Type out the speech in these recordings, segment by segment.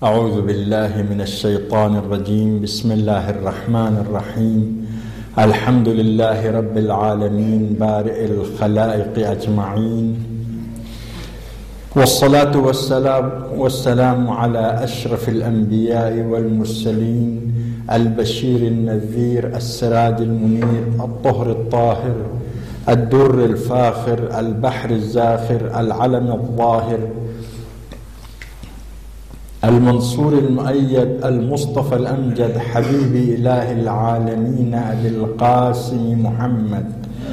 أعوذ بالله من الشيطان الرجيم. بسم الله الرحمن الرحيم. الحمد لله رب العالمين بارئ الخلائق أجمعين، والصلاة والسلام على أشرف الأنبياء والمرسلين، البشير النذير، السراج المنير، الطهر الطاهر، الدر الفاخر، البحر الزاخر، العلم الظاهر، المنصور المؤيد، المصطفى الأمجد، حبيب إله العالمين أبي القاسم محمد.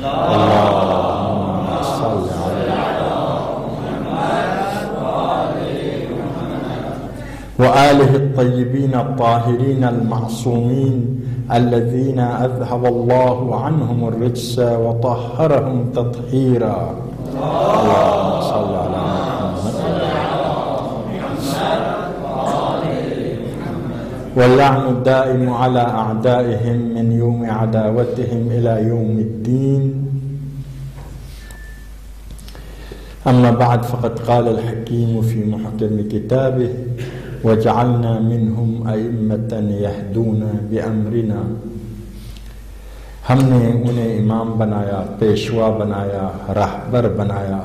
اللهم صل على وآله الطيبين الطاهرين المعصومين الذين أذهب الله عنهم الرجس وطهرهم تطهيرا. اللهم صل على واللعن الدائم على أعدائهم من يوم عداوتهم إلى يوم الدين. أما بعد، فقد قال الحكيم في محكم كتابه: وجعلنا منهم أئمة يهدون بأمرنا. ہم نے انہیں امام بنایا، پیشوا بنایا، راہبر بنایا،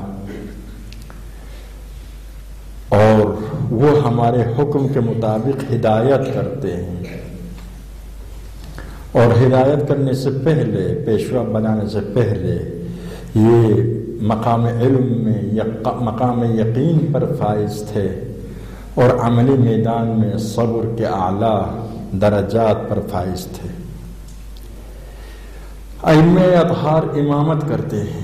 اور وہ ہمارے حکم کے مطابق ہدایت کرتے ہیں۔ اور ہدایت کرنے سے پہلے، پیشوا بنانے سے پہلے، یہ مقام علم میں مقام یقین پر فائز تھے، اور عملی میدان میں صبر کے اعلیٰ درجات پر فائز تھے۔ ائمہ اطہار امامت کرتے ہیں۔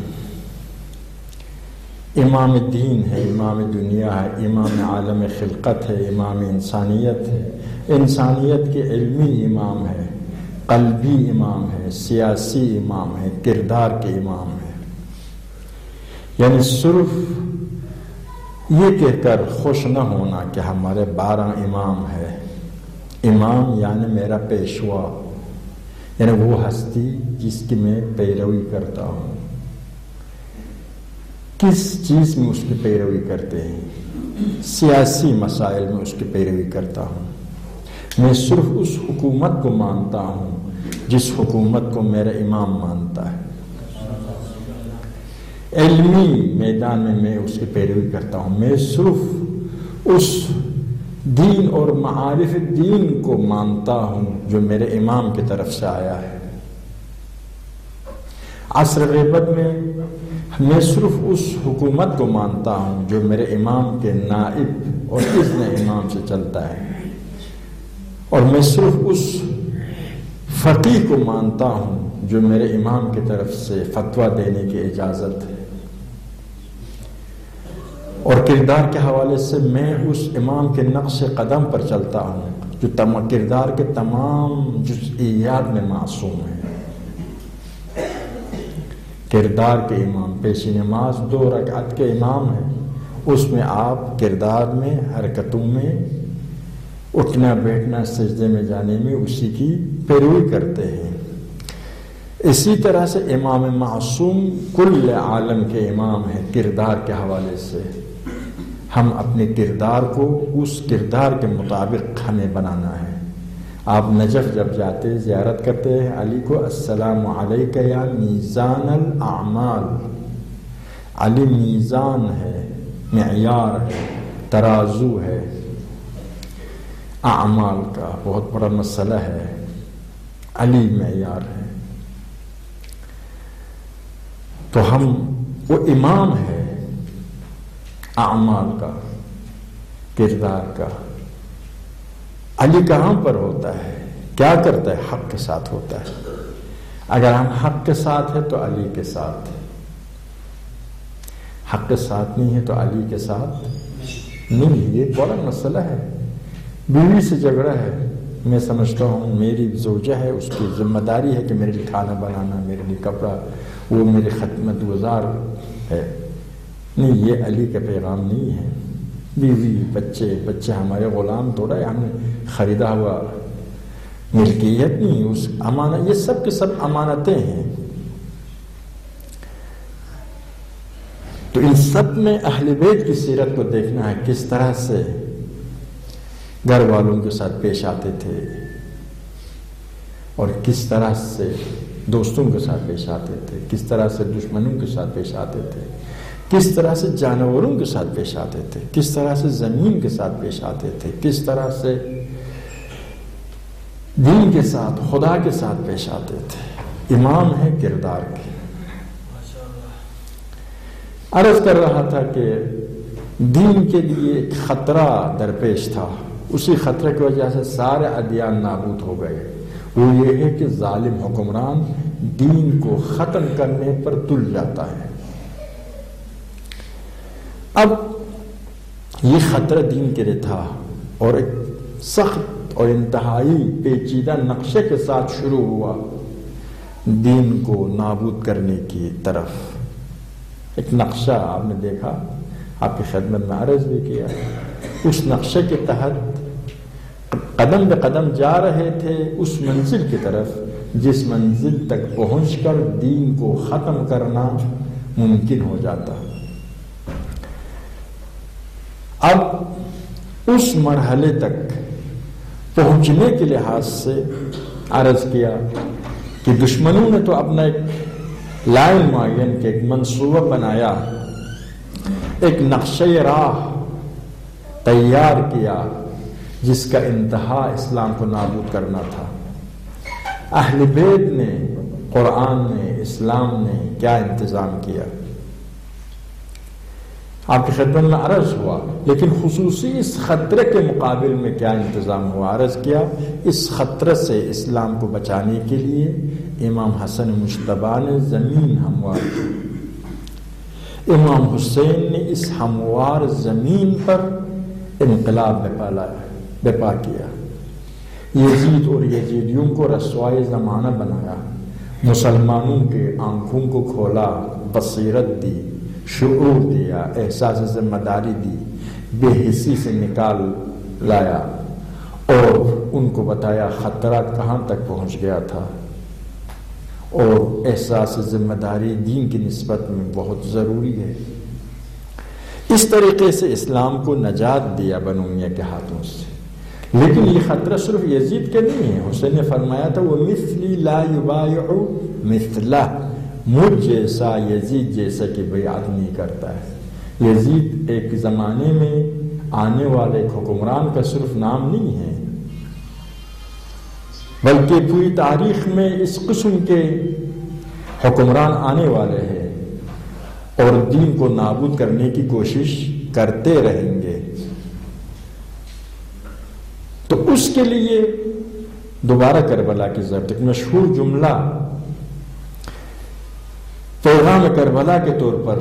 امام دین ہے، امام دنیا ہے، امام عالم خلقت ہے، امام انسانیت ہے، انسانیت کے علمی امام ہے، قلبی امام ہے، سیاسی امام ہے، کردار کے امام ہے۔ یعنی صرف یہ کہہ کر خوش نہ ہونا کہ ہمارے 12 امام ہے۔ امام یعنی میرا پیشوا، یعنی وہ ہستی جس کی میں پیروی کرتا ہوں۔ کس چیز میں اس کی پیروی کرتے ہیں؟ سیاسی مسائل میں اس کی پیروی کرتا ہوں۔ میں صرف اس حکومت کو مانتا ہوں جس حکومت کو میرا امام مانتا ہے۔ علمی میدان میں اس کی پیروی کرتا ہوں۔ میں صرف اس دین اور معارف دین کو مانتا ہوں جو میرے امام کی طرف سے آیا ہے۔ عصر غیبت میں صرف اس حکومت کو مانتا ہوں جو میرے امام کے نائب اور اذن امام سے چلتا ہے، اور میں صرف اس فقیہ کو مانتا ہوں جو میرے امام کی طرف سے فتویٰ دینے کی اجازت ہے۔ اور کردار کے حوالے سے میں اس امام کے نقش قدم پر چلتا ہوں جو کردار کے تمام جزئیات میں معصوم ہے۔ کردار کے امام، پیشی نماز 2 رکعت کے امام ہیں، اس میں آپ کردار میں، حرکتوں میں، اٹھنا بیٹھنا، سجدے میں جانے میں اسی کی پیروی کرتے ہیں۔ اسی طرح سے امام معصوم کل عالم کے امام ہیں کردار کے حوالے سے۔ ہم اپنے کردار کو اس کردار کے مطابق ہمیں بنانا ہے۔ آپ نجف جب جاتے زیارت کرتے ہیں علی کو، السلام علیک یا میزان الاعمال۔ علی میزان ہے، معیار ہے، ترازو ہے، اعمال کا بہت بڑا مسئلہ ہے۔ علی معیار ہے، تو وہ امام ہے اعمال کا، کردار کا۔ علی کہاں پر ہوتا ہے؟ کیا کرتا ہے؟ حق کے ساتھ ہوتا ہے۔ اگر ہم حق کے ساتھ ہیں تو علی کے ساتھ، حق کے ساتھ نہیں ہے تو علی کے ساتھ نہیں۔ یہ بڑا مسئلہ ہے۔ بیوی سے جھگڑا ہے، میں سمجھتا ہوں میری زوجہ ہے، اس کی ذمہ داری ہے کہ میرے لیے کھانا بنانا، میرے لیے کپڑا، وہ میری خدمت گزار ہے۔ نہیں، یہ علی کا پیغام نہیں ہے۔ بیوی، بچے ہمارے غلام تھوڑا ہے، ہم نے خریدا ہوا ملکیت نہیں، اس امانت، یہ سب کے سب امانتیں ہیں۔ تو ان سب میں اہل بیت کی سیرت کو دیکھنا ہے، کس طرح سے گھر والوں کے ساتھ پیش آتے تھے اور کس طرح سے دوستوں کے ساتھ پیش آتے تھے، کس طرح سے دشمنوں کے ساتھ پیش آتے تھے، کس طرح سے جانوروں کے ساتھ پیش آتے تھے، کس طرح سے زمین کے ساتھ پیش آتے تھے، کس طرح سے دین کے ساتھ، خدا کے ساتھ پیش آتے تھے۔ امام ہے کردار کے۔ عرض کر رہا تھا کہ دین کے لیے ایک خطرہ درپیش تھا، اسی خطرے کی وجہ سے سارے ادیان نابود ہو گئے۔ وہ یہ ہے کہ ظالم حکمران دین کو ختم کرنے پر تل جاتا ہے۔ اب یہ خطرہ دین کے لیے تھا اور ایک سخت اور انتہائی پیچیدہ نقشے کے ساتھ شروع ہوا دین کو نابود کرنے کی طرف۔ ایک نقشہ آپ نے دیکھا، آپ کی خدمت میں عرض بھی کیا، اس نقشے کے تحت قدم بے قدم جا رہے تھے اس منزل کی طرف جس منزل تک پہنچ کر دین کو ختم کرنا ممکن ہو جاتا۔ اب اس مرحلے تک پہنچنے کے لحاظ سے عرض کیا کہ دشمنوں نے تو اپنا ایک لائن معین کے ایک منصوبہ بنایا، ایک نقشہ راہ تیار کیا جس کا انتہا اسلام کو نابود کرنا تھا۔ اہل بیت نے، قرآن نے، اسلام نے کیا انتظام کیا آپ کی خدمت میں عرض ہوا، لیکن خصوصی اس خطرے کے مقابل میں کیا انتظام ہوا عرض کیا۔ اس خطرے سے اسلام کو بچانے کے لیے امام حسن مجتبیٰ نے زمین ہموار کی۔ امام حسین نے اس ہموار زمین پر انقلاب برپا کیا، یزید اور یزیدیوں کو رسوائے زمانہ بنایا، مسلمانوں کے آنکھوں کو کھولا، بصیرت دی، شعور دیا، احساس ذمہ داری دی، بے حسی سے نکال لایا اور ان کو بتایا خطرہ کہاں تک پہنچ گیا تھا اور احساس ذمہ داری دین کی نسبت میں بہت ضروری ہے۔ اس طریقے سے اسلام کو نجات دیا بنو امیہ کے ہاتھوں سے۔ لیکن یہ خطرہ صرف یزید کے نہیں ہے، حسین نے فرمایا تھا وہ مثلی لا یبایع مثلہ، مجھ جیسا یزید جیسا کہ بیعت نہیں کرتا ہے۔ یزید ایک زمانے میں آنے والے ایک حکمران کا صرف نام نہیں ہے، بلکہ پوری تاریخ میں اس قسم کے حکمران آنے والے ہیں اور دین کو نابود کرنے کی کوشش کرتے رہیں گے۔ تو اس کے لیے دوبارہ کربلا کی ضرورت۔ ایک مشہور جملہ پیغام کربلا کے طور پر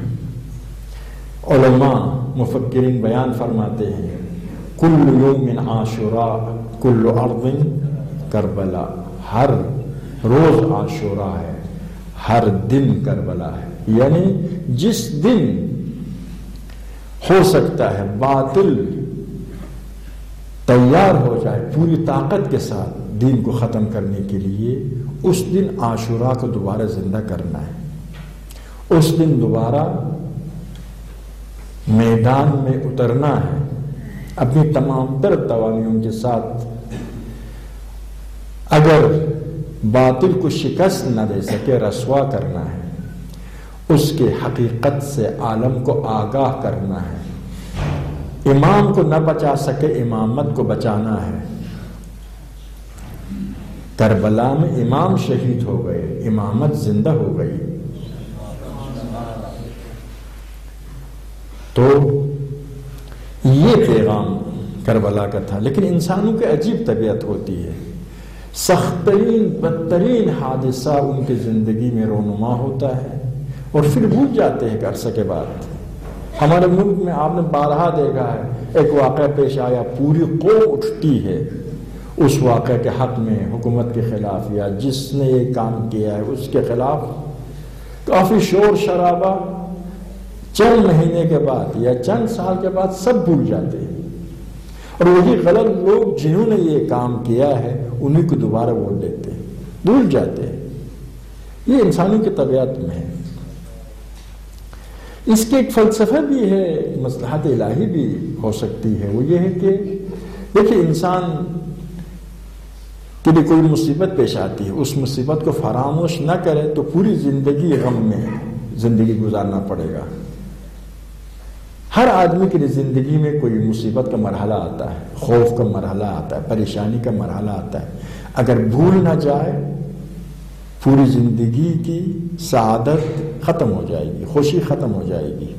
علماء مفکرین بیان فرماتے ہیں، کل یوم عاشوراء کل ارض کربلا، ہر روز عاشوراء ہے، ہر دن کربلا ہے۔ یعنی جس دن ہو سکتا ہے باطل تیار ہو جائے پوری طاقت کے ساتھ دین کو ختم کرنے کے لیے، اس دن عاشوراء کو دوبارہ زندہ کرنا ہے، اس دن دوبارہ میدان میں اترنا ہے، اپنی تمام تر توانائیوں کے ساتھ۔ اگر باطل کو شکست نہ دے سکے رسوا کرنا ہے، اس کے حقیقت سے عالم کو آگاہ کرنا ہے، امام کو نہ بچا سکے امامت کو بچانا ہے۔ کربلا میں امام شہید ہو گئے، امامت زندہ ہو گئی۔ تو یہ پیغام کربلا کا تھا۔ لیکن انسانوں کی عجیب طبیعت ہوتی ہے، سخت ترین بدترین حادثہ ان کی زندگی میں رونما ہوتا ہے اور پھر بھول جاتے ہیں ایک عرصے کے بعد۔ ہمارے ملک میں آپ نے بارہا دیکھا ہے، ایک واقعہ پیش آیا، پوری قوم اٹھتی ہے اس واقعے کے حق میں، حکومت کے خلاف یا جس نے یہ کام کیا ہے اس کے خلاف، کافی شور شرابہ، چند مہینے کے بعد یا چند سال کے بعد سب بھول جاتے ہیں، اور وہی غلط لوگ جنہوں نے یہ کام کیا ہے انہیں کو دوبارہ بول دیتے ہیں، بھول جاتے ہیں۔ یہ انسانوں کی طبیعت میں ہے۔ اس کے ایک فلسفہ بھی ہے، مصلحت الہی بھی ہو سکتی ہے، وہ یہ ہے کہ دیکھیے انسان کے لیے کوئی مصیبت پیش آتی ہے، اس مصیبت کو فراموش نہ کرے تو پوری زندگی غم میں زندگی گزارنا پڑے گا۔ ہر آدمی کے لیے زندگی میں کوئی مصیبت کا مرحلہ آتا ہے، خوف کا مرحلہ آتا ہے، پریشانی کا مرحلہ آتا ہے۔ اگر بھول نہ جائے پوری زندگی کی سعادت ختم ہو جائے گی، خوشی ختم ہو جائے گی۔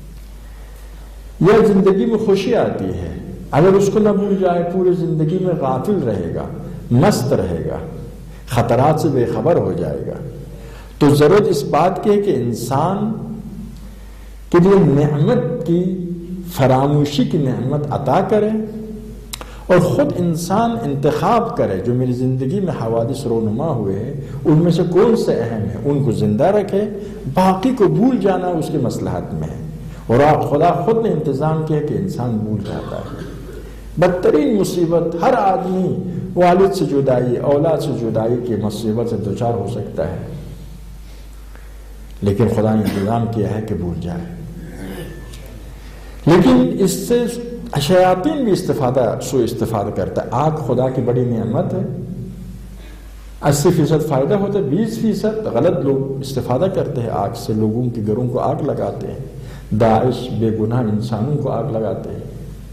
یہ زندگی میں خوشی آتی ہے، اگر اس کو نہ بھول جائے پوری زندگی میں غافل رہے گا، مست رہے گا، خطرات سے بے خبر ہو جائے گا۔ تو ضرورت اس بات کی ہے کہ انسان کے لیے نعمت کی فراموشی کی نعمت عطا کرے اور خود انسان انتخاب کرے جو میری زندگی میں حوادث رونما ہوئے ہیں ان میں سے کون سے اہم ہیں، ان کو زندہ رکھے، باقی کو بھول جانا اس کے مصلحت میں ہے۔ اور خدا خود نے انتظام کیا کہ انسان بھول جاتا ہے۔ بدترین مصیبت ہر آدمی والد سے جدائی، اولاد سے جدائی کی مصیبت سے دوچار ہو سکتا ہے، لیکن خدا نے انتظام کیا ہے کہ بھول جائے۔ لیکن اس سے شیاطین بھی سو استفادہ کرتا ہے۔ آگ خدا کی بڑی نعمت ہے، 80% فائدہ ہوتا ہے، 20% غلط لوگ استفادہ کرتے ہیں آگ سے، لوگوں کے گھروں کو آگ لگاتے ہیں، داعش بے گناہ انسانوں کو آگ لگاتے ہیں۔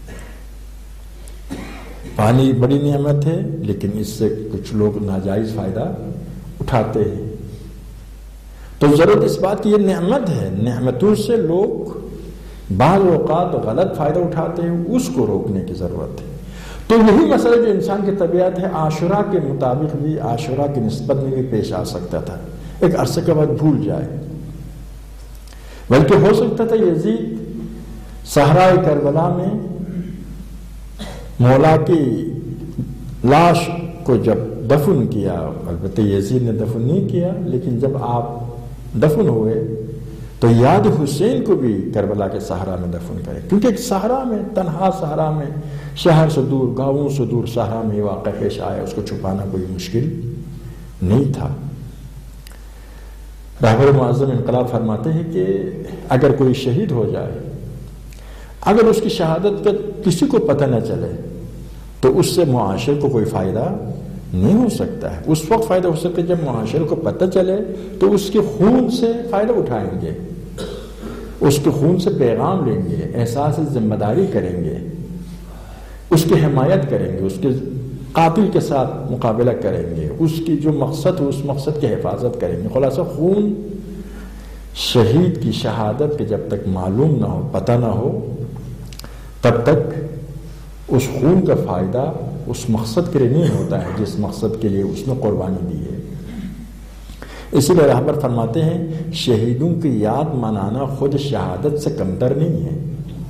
پانی بڑی نعمت ہے لیکن اس سے کچھ لوگ ناجائز فائدہ اٹھاتے ہیں۔ تو ضرورت اس بات کی یہ نعمت ہے، نعمتوں سے لوگ بعض اوقات غلط فائدہ اٹھاتے ہیں، اس کو روکنے کی ضرورت ہے۔ تو یہی مسئلہ جو انسان کی طبیعت ہے عاشورہ کے مطابق بھی، عاشورہ کی نسبت میں بھی پیش آ سکتا تھا، ایک عرصے کے بعد بھول جائے۔ بلکہ ہو سکتا تھا یزید صحرائے کربلا میں مولا کی لاش کو جب دفن کیا، البتہ یزید نے دفن نہیں کیا، لیکن جب آپ دفن ہوئے تو یاد حسین کو بھی کربلا کے صحرا میں دفن کرے، کیونکہ صحرا میں، تنہا صحرا میں، شہر سے دور، گاؤں سے دور صحرا میں یہ واقعہ پیش آیا، اس کو چھپانا کوئی مشکل نہیں تھا۔ رہبر معظم انقلاب فرماتے ہیں کہ اگر کوئی شہید ہو جائے، اگر اس کی شہادت کا کسی کو پتہ نہ چلے تو اس سے معاشرے کو کوئی فائدہ نہیں ہو سکتا ہے۔ اس وقت فائدہ ہو سکتا ہے جب معاشرے کو پتہ چلے تو اس کے خون سے فائدہ اٹھائیں گے، اس کے خون سے پیغام لیں گے، احساس ذمہ داری کریں گے، اس کی حمایت کریں گے، اس کے قاتل کے ساتھ مقابلہ کریں گے، اس کی جو مقصد ہو اس مقصد کی حفاظت کریں گے۔ خلاصہ خون شہید کی شہادت کے جب تک معلوم نہ ہو، پتہ نہ ہو، تب تک اس خون کا فائدہ اس مقصد کے لیے نہیں ہوتا ہے جس مقصد کے لیے اس نے قربانی دی ہے۔ اسی لیے رہبر فرماتے ہیں شہیدوں کی یاد منانا خود شہادت سے کمتر نہیں ہے۔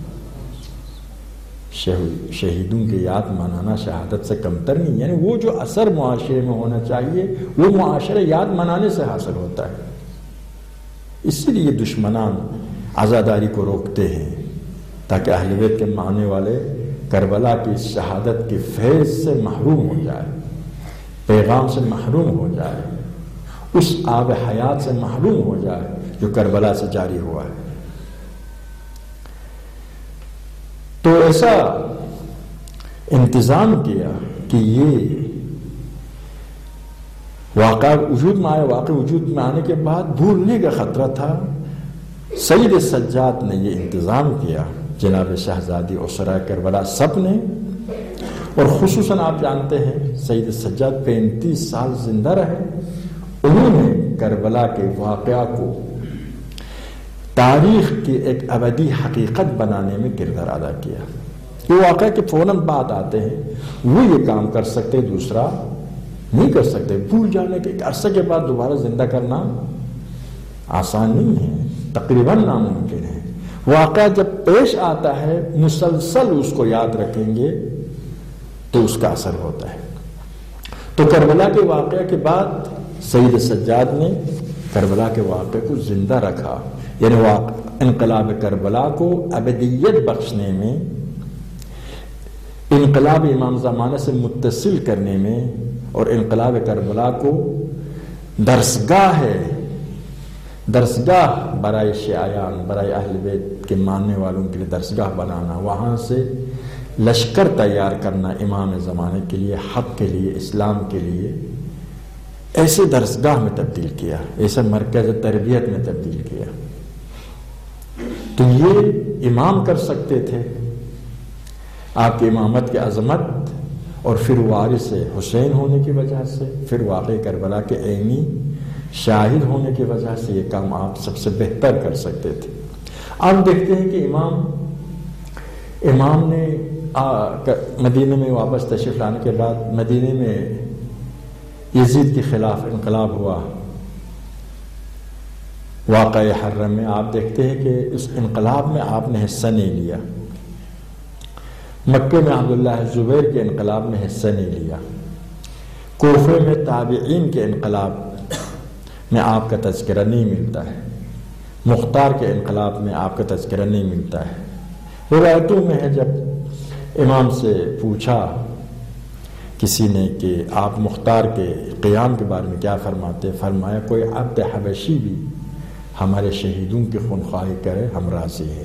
شہیدوں کی یاد منانا شہادت سے کمتر نہیں، یعنی وہ جو اثر معاشرے میں ہونا چاہیے وہ معاشرہ یاد منانے سے حاصل ہوتا ہے۔ اسی لیے دشمنان عزاداری کو روکتے ہیں تاکہ اہل بیت کے ماننے والے کربلا کی شہادت کی فیض سے محروم ہو جائے، پیغام سے محروم ہو جائے، اس آب حیات سے محروم ہو جائے جو کربلا سے جاری ہوا ہے۔ تو ایسا انتظام کیا کہ یہ واقعہ وجود میں آیا، واقع وجود میں آنے کے بعد بھولنے کا خطرہ تھا۔ سید سجاد نے یہ انتظام کیا، جناب شہزادی اسرا کربلا سب نے، اور خصوصاً آپ جانتے ہیں سید سجاد 35 سال زندہ رہے، انہوں نے کربلا کے واقعہ کو تاریخ کی ایک ابدی حقیقت بنانے میں کردار ادا کیا۔ یہ واقعہ کے فوراً بعد آتے ہیں، وہ یہ کام کر سکتے، دوسرا نہیں کر سکتے۔ بھول جانے کے ایک عرصے کے بعد دوبارہ زندہ کرنا آسان نہیں ہے، تقریباً ناممکن ہے۔ واقعہ جب پیش آتا ہے مسلسل اس کو یاد رکھیں گے تو اس کا اثر ہوتا ہے۔ تو کربلا کے واقعہ کے بعد سید سجاد نے کربلا کے واقعے کو زندہ رکھا، یعنی انقلاب کربلا کو ابدیت بخشنے میں، انقلاب امام زمانہ سے متصل کرنے میں، اور انقلاب کربلا کو درسگاہ برائے شیعیان، برائے اہل بیت کے ماننے والوں کے لیے درسگاہ بنانا، وہاں سے لشکر تیار کرنا امام زمانے کے لیے، حق کے لیے، اسلام کے لیے، ایسے درسگاہ میں تبدیل کیا، ایسے مرکز تربیت میں تبدیل کیا. تو یہ امام کر سکتے تھے. آپ کی امامت کی عظمت اور پھر وارث حسین ہونے کی وجہ سے، پھر واقع کربلا کے عینی شاہد ہونے کی وجہ سے یہ کام آپ سب سے بہتر کر سکتے تھے. آپ دیکھتے ہیں کہ امام نے مدینے میں واپس تشریف لانے کے بعد مدینے میں یزید کے خلاف انقلاب ہوا. واقعہ حرم میں آپ دیکھتے ہیں کہ اس انقلاب میں آپ نے حصہ نہیں لیا. مکے میں عبداللہ زبیر کے انقلاب میں حصہ نہیں لیا. کوفے میں تابعین کے انقلاب میں آپ کا تذکرہ نہیں ملتا ہے. مختار کے انقلاب میں آپ کا تذکرہ نہیں ملتا ہے. روایتوں میں ہے جب امام سے پوچھا کسی نے کہ آپ مختار کے قیام کے بارے میں کیا فرماتے، فرمایا کوئی عبد حبشی بھی ہمارے شہیدوں کی خونخواہی کرے ہم راضی ہیں.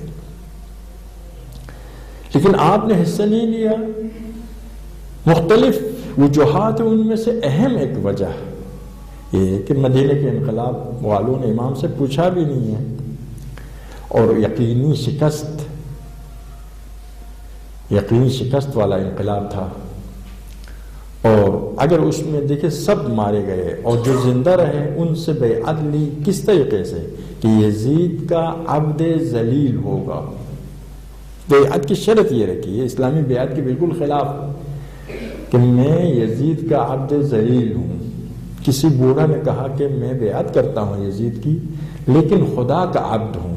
لیکن آپ نے حصہ نہیں لیا. مختلف وجوہات ان میں سے اہم ایک وجہ یہ کہ مدینے کے انقلاب والوں نے امام سے پوچھا بھی نہیں ہے، اور یقینی شکست والا انقلاب تھا. اور اگر اس میں دیکھیں سب مارے گئے اور جو زندہ رہے ان سے بیعت لی کس طریقے سے کہ یزید کا عبد ذلیل ہوگا. بیعت کی شرط یہ رکھی ہے اسلامی بیعت کے بالکل خلاف کہ میں یزید کا عبد ذلیل ہوں. کسی بوڑھا نے کہا کہ میں بیعت کرتا ہوں یزید کی لیکن خدا کا عبد ہوں.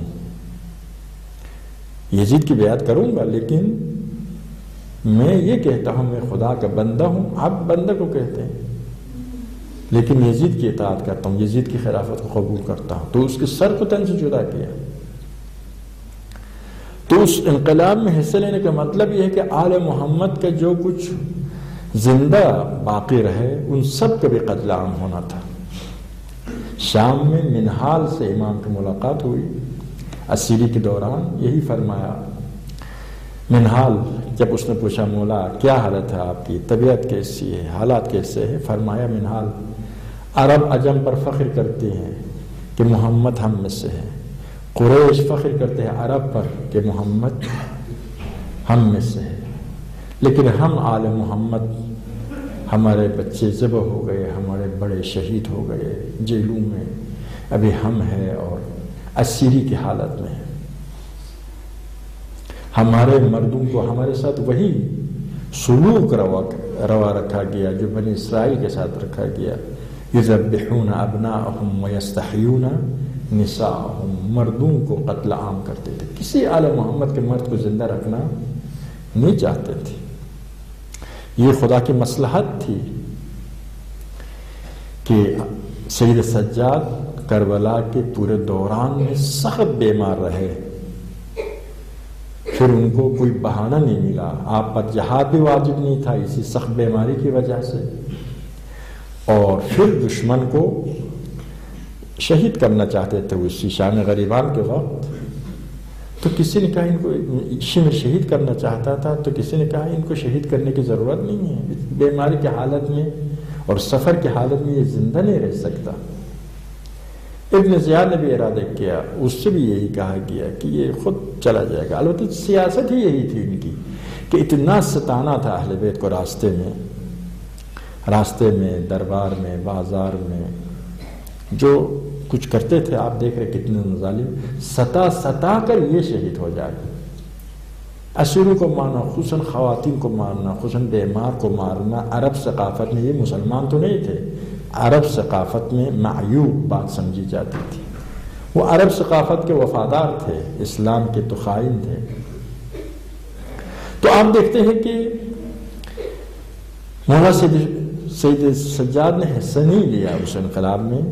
یزید کی بیعت کروں گا لیکن میں یہ کہتا ہوں میں خدا کا بندہ ہوں. عبد بندہ کو کہتے ہیں، لیکن یزید کی اطاعت کرتا ہوں، یزید کی خلافت کو قبول کرتا ہوں. تو اس کے سر کو تن سے جدا کیا. تو اس انقلاب میں حصہ لینے کا مطلب یہ ہے کہ آل محمد کا جو کچھ زندہ باقی رہے ان سب کا بھی قتل عام ہونا تھا. شام میں منہال سے امام کی ملاقات ہوئی اسیری کے دوران. یہی فرمایا منہال جب اس نے پوچھا مولا کیا حالت ہے آپ کی، طبیعت کیسی ہے، حالات کیسے ہیں، فرمایا منہال عرب عجم پر فخر کرتے ہیں کہ محمد ہم میں سے ہے. قریش فخر کرتے ہیں عرب پر کہ محمد ہم میں سے ہے. لیکن ہم آل محمد، ہمارے بچے ذبح ہو گئے، ہمارے بڑے شہید ہو گئے جیلوں میں، ابھی ہم ہیں اور اسیری کی حالت میں ہیں. ہمارے مردوں کو ہمارے ساتھ وہی سلوک روا رکھا گیا جو بنی اسرائیل کے ساتھ رکھا گیا. یذبحون ابناءهم ویستحیون نساءهم. مردوں کو قتل عام کرتے تھے. کسی آل محمد کے مرد کو زندہ رکھنا نہیں چاہتے تھے. یہ خدا کی مصلحت تھی کہ سید سجاد کربلا کے پورے دوران میں سخت بیمار رہے. پھر ان کو کوئی بہانہ نہیں ملا. آپ پر جہاد بھی واجب نہیں تھا اسی سخت بیماری کی وجہ سے. اور پھر دشمن کو شہید کرنا چاہتے تھے اسی شان غریبان کے وقت. تو کسی نے کہا ان کو اسی میں شہید کرنا چاہتا تھا تو کسی نے کہا ان کو شہید کرنے کی ضرورت نہیں ہے. بیماری کی حالت میں اور سفر کی حالت میں یہ زندہ نہیں رہ سکتا. ابن زیاد نے بھی ارادہ کیا، اس سے بھی یہی کہا گیا کہ یہ خود چلا جائے گا. البتہ سیاست ہی یہی تھی ان کی کہ اتنا ستانا تھا اہل بیت کو راستے میں دربار میں بازار میں جو کچھ کرتے تھے. آپ دیکھ رہے کتنے مظالم ستا کر یہ شہید ہو جائے. اسیروں کو مارنا، خصوصاً خواتین کو مارنا، خصوصاً بیمار کو مارنا عرب ثقافت میں، یہ مسلمان تو نہیں تھے، عرب ثقافت میں معیوب بات سمجھی جاتی تھی. وہ عرب ثقافت کے وفادار تھے، اسلام کے تو خائن تھے. تو آپ دیکھتے ہیں کہ مولا سید سجاد نے حصہ نہیں لیا اس انقلاب میں.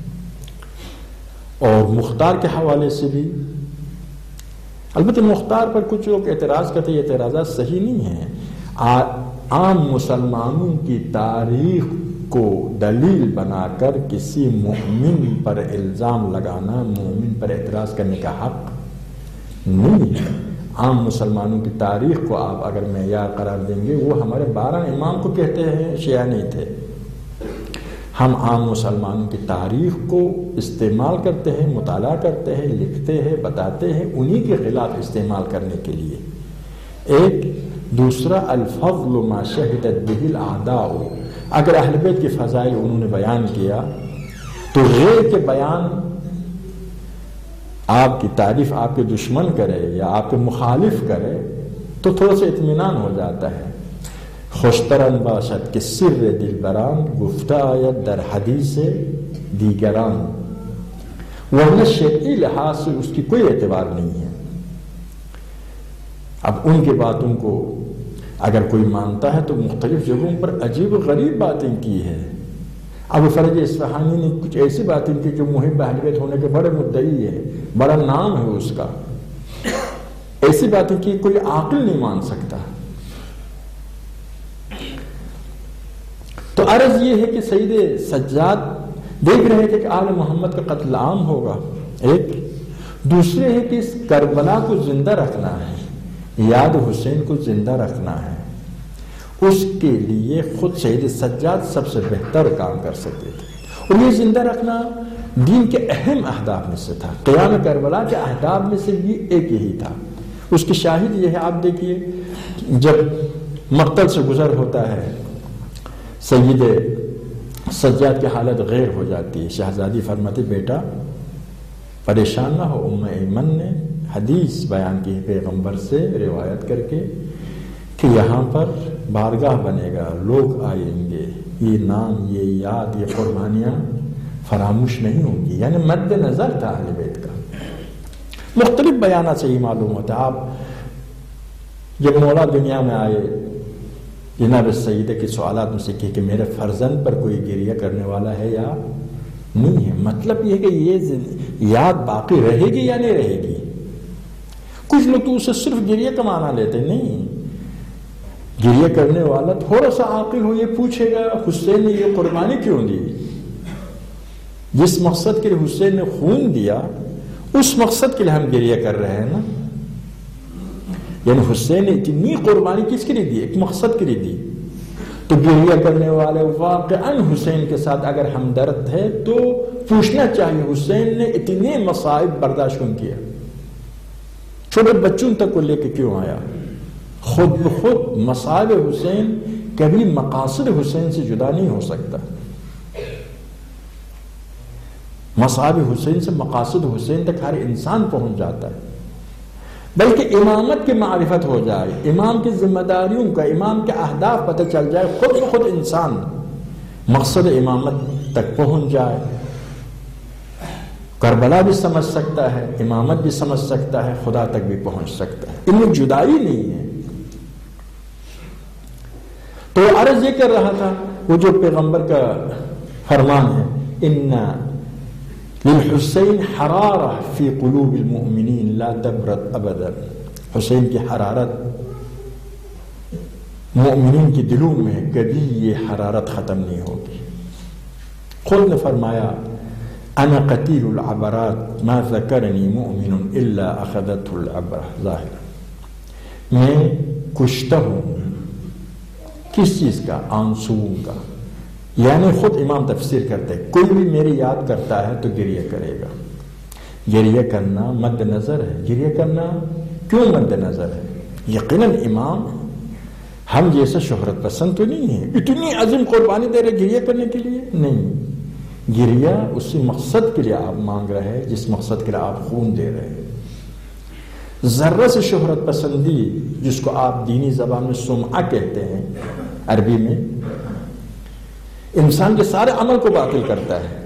اور مختار کے حوالے سے بھی البتہ مختار پر کچھ لوگ اعتراض کرتے ہیں، یہ اعتراضات صحیح نہیں ہیں. عام مسلمانوں کی تاریخ کو دلیل بنا کر کسی مومن پر الزام لگانا، مومن پر اعتراض کرنے کا حق نہیں ہے. عام مسلمانوں کی تاریخ کو آپ اگر معیار قرار دیں گے، وہ ہمارے 12 امام کو کہتے ہیں، شیعہ نہیں تھے۔ ہم عام مسلمانوں کی تاریخ کو استعمال کرتے ہیں، مطالعہ کرتے ہیں، لکھتے ہیں، بتاتے ہیں، انہی کے خلاف استعمال کرنے کے لیے۔ ایک دوسرا، الفضل ما شہدت بہ الاعداء، اگر اہل بیت کی فضائل انہوں نے بیان کیا تو غیر کے بیان، آپ کی تعریف آپ کے دشمن کرے یا آپ کے مخالف کرے تو تھوڑا سا اطمینان ہو جاتا ہے۔ خوشترن باشد کہ سر دلبران، گفتہ آید در حدیث دیگران، ورنہ شرعی لحاظ سے اس کی کوئی اعتبار نہیں ہے۔ اب ان کے باتوں کو اگر کوئی مانتا ہے تو مختلف جگہوں پر عجیب و غریب باتیں کی ہے۔ ابو فرج اصفہانی نے کچھ ایسی باتیں کی جو محب اہل بیت ہونے کے بڑے مدعی ہے، بڑا نام ہے اس کا، ایسی باتیں کی کوئی عاقل نہیں مان سکتا۔ تو عرض یہ ہے کہ سید سجاد دیکھ رہے تھے کہ آل محمد کا قتل عام ہوگا، ایک دوسرے ہے کہ اس کربلا کو زندہ رکھنا ہے، یاد حسین کو زندہ رکھنا ہے، اس کے لیے خود سید سجاد سب سے بہتر کام کر سکتے تھے۔ اور یہ زندہ رکھنا دین کے اہم اہداف میں سے تھا، قیام کربلا کے اہداف میں سے بھی ایک یہی تھا۔ اس کی شاہد یہ ہے، آپ دیکھیے جب مقتل سے گزر ہوتا ہے، سید سجاد کی حالت غیر ہو جاتی ہے، شہزادی فرماتی بیٹا پریشان نہ ہو، ام ایمن نے حدیث بیان کی ہے پیغمبر سے روایت کر کے کہ یہاں پر بارگاہ بنے گا، لوگ آئیں گے، یہ نام، یہ یاد، یہ قربانیاں فراموش نہیں ہوں گی، یعنی مد نظر تھا اہل بیت کا۔ مختلف بیانات سے ہی معلوم ہوتا ہے۔ آپ جب مولا دنیا میں آئے، جناب سیدہ کے سوالات میں سے کہ میرے فرزند پر کوئی گریہ کرنے والا ہے یا نہیں ہے، مطلب یہ ہے کہ یہ یاد باقی رہے گی یا نہیں رہے گی۔ کچھ لوگ تو اسے صرف گریہ کا معنی لیتے، نہیں، گریہ کرنے والا تھوڑا سا عاقل ہو، یہ پوچھے گا حسین نے یہ قربانی کیوں دی، جس مقصد کے لیے حسین نے خون دیا اس مقصد کے لیے ہم گریہ کر رہے ہیں نا، یعنی حسین نے اتنی قربانی کس کے لیے دی، ایک مقصد کے لیے دی۔ تو گریہ کرنے والے واقعاً حسین کے ساتھ اگر ہمدرد ہے تو پوچھنا چاہیے حسین نے اتنے مصائب برداشت کیوں کیا، چھوٹے بچوں تک کو لے کے کیوں آیا۔ خود بخود مصائب حسین کبھی مقاصد حسین سے جدا نہیں ہو سکتا، مصائب حسین سے مقاصد حسین تک ہر انسان پہنچ جاتا ہے، بلکہ امامت کی معرفت ہو جائے، امام کی ذمہ داریوں کا، امام کے اہداف پتہ چل جائے، خود بخود انسان مقصد امامت تک پہنچ جائے۔ کربلا بھی سمجھ سکتا ہے، امامت بھی سمجھ سکتا ہے، خدا تک بھی پہنچ سکتا ہے، ان میں جدائی نہیں ہے۔ تو عرض یہ کر رہا تھا، وہ جو پیغمبر کا فرمان ہے، ان للحسین حرارہ فی قلوب المؤمنین لا دبرت ابدا، حسین کی حرارت مؤمنین کی دلوں میں کبھی یہ حرارت ختم نہیں ہوگی۔ خود نے فرمایا انا قتیل العبرات ما ذکرنی مؤمن الا اخذته العبرہ ظاہر، میں کشتہ ہوں کس چیز کا، آنسوؤں کا، یعنی خود امام تفسیر کرتے کوئی بھی میری یاد کرتا ہے تو گریہ کرے گا۔ گریہ کرنا مد نظر ہے، گریہ کرنا کیوں مد نظر ہے؟ یقیناً امام ہم جیسا شہرت پسند تو نہیں ہے، اتنی عظیم قربانی دے رہے گریہ کرنے کے لیے نہیں، گریہ اسی مقصد کے لیے آپ مانگ رہے ہیں جس مقصد کے لیے آپ خون دے رہے ہیں۔ ذرہ سے شہرت پسندی جس کو آپ دینی زبان میں سمعہ کہتے ہیں عربی میں، انسان کے سارے عمل کو باطل کرتا ہے۔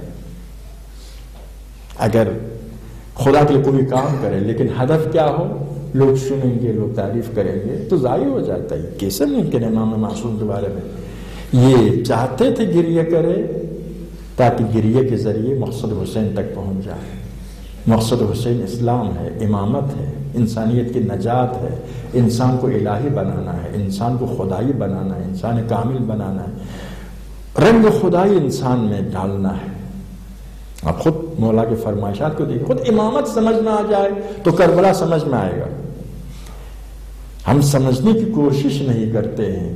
اگر خدا کے لیے کوئی کام کرے لیکن ہدف کیا ہو، لوگ سنیں گے، لوگ تعریف کریں گے، تو ضائع ہو جاتا ہے۔ کیسے ممکن ہے امام معصوم کے بارے میں یہ چاہتے تھے گریہ کرے تاکہ گریہ کے ذریعے مقصد حسین تک پہنچ جائے۔ مقصد حسین اسلام ہے، امامت ہے، انسانیت کی نجات ہے، انسان کو الہی بنانا ہے، انسان کو خدائی بنانا ہے، انسان کامل بنانا ہے، رنگ خدائی انسان میں ڈالنا ہے۔ اب خود مولا کے فرمائشات کو دیکھیں، خود امامت سمجھ میں آ جائے تو کربلا سمجھ میں آئے گا۔ ہم سمجھنے کی کوشش نہیں کرتے ہیں.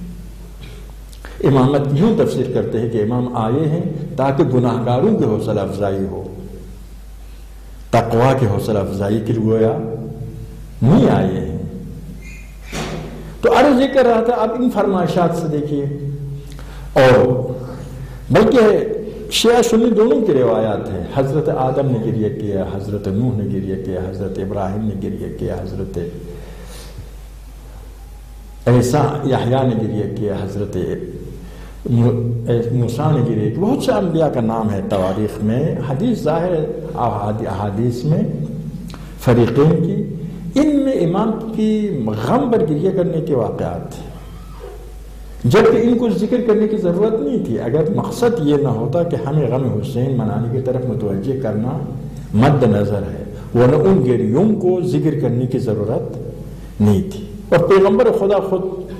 امامت یوں تفسیر کرتے ہیں کہ امام آئے ہیں تاکہ گناہگاروں کی حوصلہ افزائی ہو، تقویٰ کی حوصلہ افزائی کے لیے گویا نہیں آئے ہیں. تو عرض یہ کر رہا تھا، اب ان فرمائشات سے دیکھیے، اور بلکہ شیعہ سنی دونوں کی روایات ہیں. حضرت آدم نے گریہ کیا، حضرت نوح نے گریہ کیا، حضرت ابراہیم نے گریہ کیا، حضرت عیسیٰ یحییٰ نے گریہ کیا، حضرت موسیٰ نے گریہ کیا. بہت سے انبیاء کا نام ہے تواریخ میں. حدیث ظاہر ہے احادیث میں فریقین کی، ان میں امام کی غم پر گریہ کرنے کے واقعات ہیں، جبکہ ان کو ذکر کرنے کی ضرورت نہیں تھی اگر مقصد یہ نہ ہوتا کہ ہمیں غم حسین منانے کی طرف متوجہ کرنا مد نظر ہے، ورنہ ان گریوں کو ذکر کرنے کی ضرورت نہیں تھی. اور پیغمبر خدا خود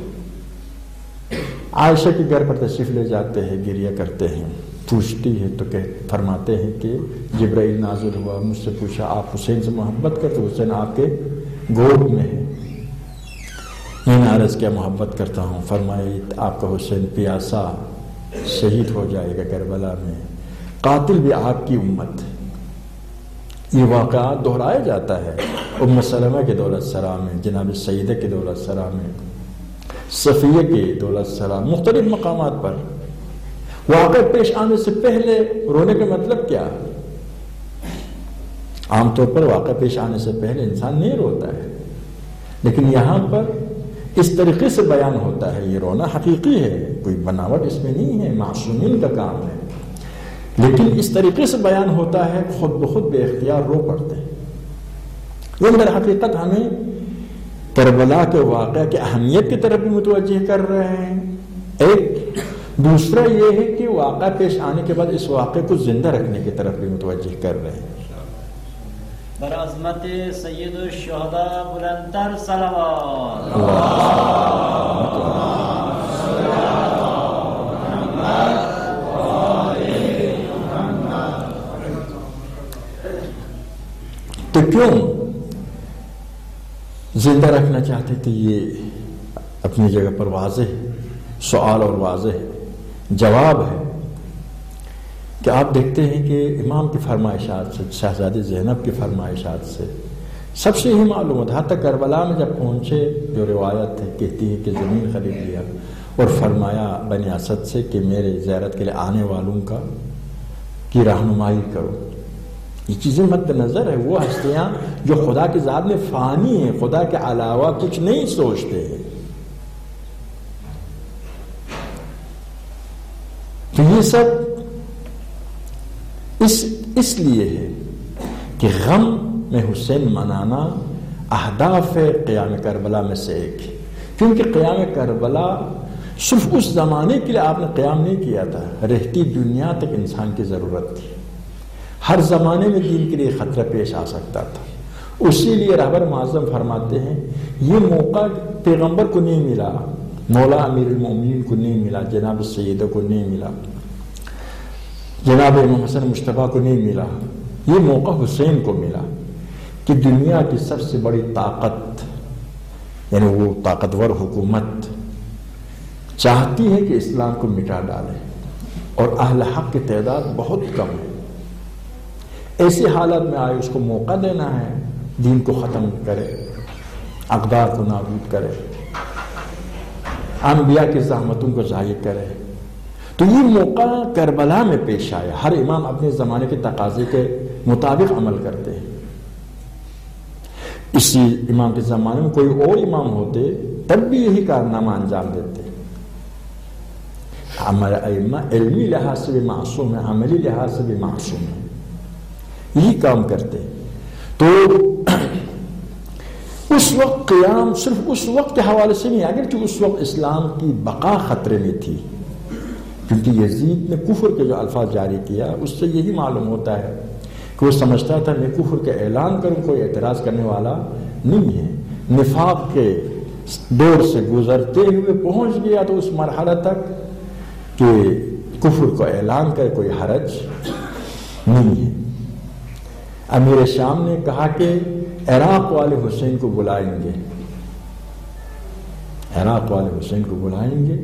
عائشہ کے گھر پر تشریف لے جاتے ہیں، گریہ کرتے ہیں، پوچھتی ہے تو فرماتے ہیں کہ جبرائیل نازل ہوا، مجھ سے پوچھا آپ حسین سے محبت کرتے؟ حسین آپ کے گود میں ہے. میں نے عرض کیا محبت کرتا ہوں. فرمائے آپ کا حسین پیاسا شہید ہو جائے گا کربلا میں، قاتل بھی آپ کی امت. یہ واقعات دہرایا جاتا ہے ام سلمہ کے دولت سرا میں، جناب سیدہ کے دولت سرا میں، صفیہ کے دولت سرا، مختلف مقامات پر. واقع پیش آنے سے پہلے رونے کا مطلب کیا؟ عام طور پر واقع پیش آنے سے پہلے انسان نہیں روتا ہے، لیکن یہاں پر اس طریقے سے بیان ہوتا ہے. یہ رونا حقیقی ہے، کوئی بناوٹ اس میں نہیں ہے، معصومین کا کام ہے، لیکن اس طریقے سے بیان ہوتا ہے خود بخود بے اختیار رو پڑتے ہیں. یہ در حقیقت ہمیں کربلا کے واقعہ کی اہمیت کی طرف بھی متوجہ کر رہے ہیں. ایک دوسرا یہ ہے کہ واقعہ پیش آنے کے بعد اس واقعے کو زندہ رکھنے کی طرف بھی متوجہ کر رہے ہیں. بر عظمت سید الشہداء بلندتر صلوات. تو کیوں زندہ رکھنا چاہتے تھے؟ یہ اپنی جگہ پر واضح سوال اور واضح جواب ہے کہ آپ دیکھتے ہیں کہ امام کی فرمائشات سے، شہزادی زینب کی فرمائشات سے سب سے ہی معلوم ہوتا. حتیٰ کربلا میں جب پہنچے جو روایت ہے کہتی ہے کہ زمین خرید لیا اور فرمایا بنی اسد سے کہ میرے زیارت کے لیے آنے والوں کی رہنمائی کرو. یہ چیزیں مد نظر ہے. وہ ہستیاں جو خدا کی ذات میں فانی ہیں، خدا کے علاوہ کچھ نہیں سوچتے ہیں. تو یہ سب اس لیے ہے کہ غم میں حسین منانا اہداف قیام کربلا میں سے ایک ہے. کیونکہ قیام کربلا صرف اس زمانے کے لیے آپ نے قیام نہیں کیا تھا، رہتی دنیا تک انسان کی ضرورت تھی. ہر زمانے میں دین کے لیے خطرہ پیش آ سکتا تھا. اسی لیے رہبر معظم فرماتے ہیں یہ موقع پیغمبر کو نہیں ملا، مولا امیر المومنین کو نہیں ملا، جناب سیدہ کو نہیں ملا، جناب امام حسن مصطفیٰ کو نہیں ملا. یہ موقع حسین کو ملا کہ دنیا کی سب سے بڑی طاقت، یعنی وہ طاقتور حکومت چاہتی ہے کہ اسلام کو مٹا ڈالے اور اہل حق کی تعداد بہت کم ہے. ایسی حالت میں آئے اس کو موقع دینا ہے، دین کو ختم کرے، اقدار کو نابود کرے، انبیاء کی زحمتوں کو ضائع کرے. تو یہ موقع کربلا میں پیش آیا. ہر امام اپنے زمانے کے تقاضے کے مطابق عمل کرتے ہیں. اسی امام کے زمانے میں کوئی اور امام ہوتے تب بھی یہی کارنامہ انجام دیتے. ہمارے ائمہ علمی لحاظ سے بھی معصوم ہیں، عملی لحاظ سے بھی معصوم ہیں، یہی کام کرتے. تو اس وقت قیام صرف اس وقت کے حوالے سے نہیں، اگرچہ اس وقت اسلام کی بقا خطرے میں تھی، کیونکہ یزید نے کفر کے جو الفاظ جاری کیا اس سے یہی معلوم ہوتا ہے کہ وہ سمجھتا تھا میں کفر کا اعلان کروں کوئی اعتراض کرنے والا نہیں ہے. نفاق کے دور سے گزرتے ہوئے پہنچ گیا تو اس مرحلہ تک کہ کفر کو اعلان کرے کوئی حرج نہیں ہے. امیر شام نے کہا کہ عراق والے حسین کو بلائیں گے عراق والے حسین کو بلائیں گے،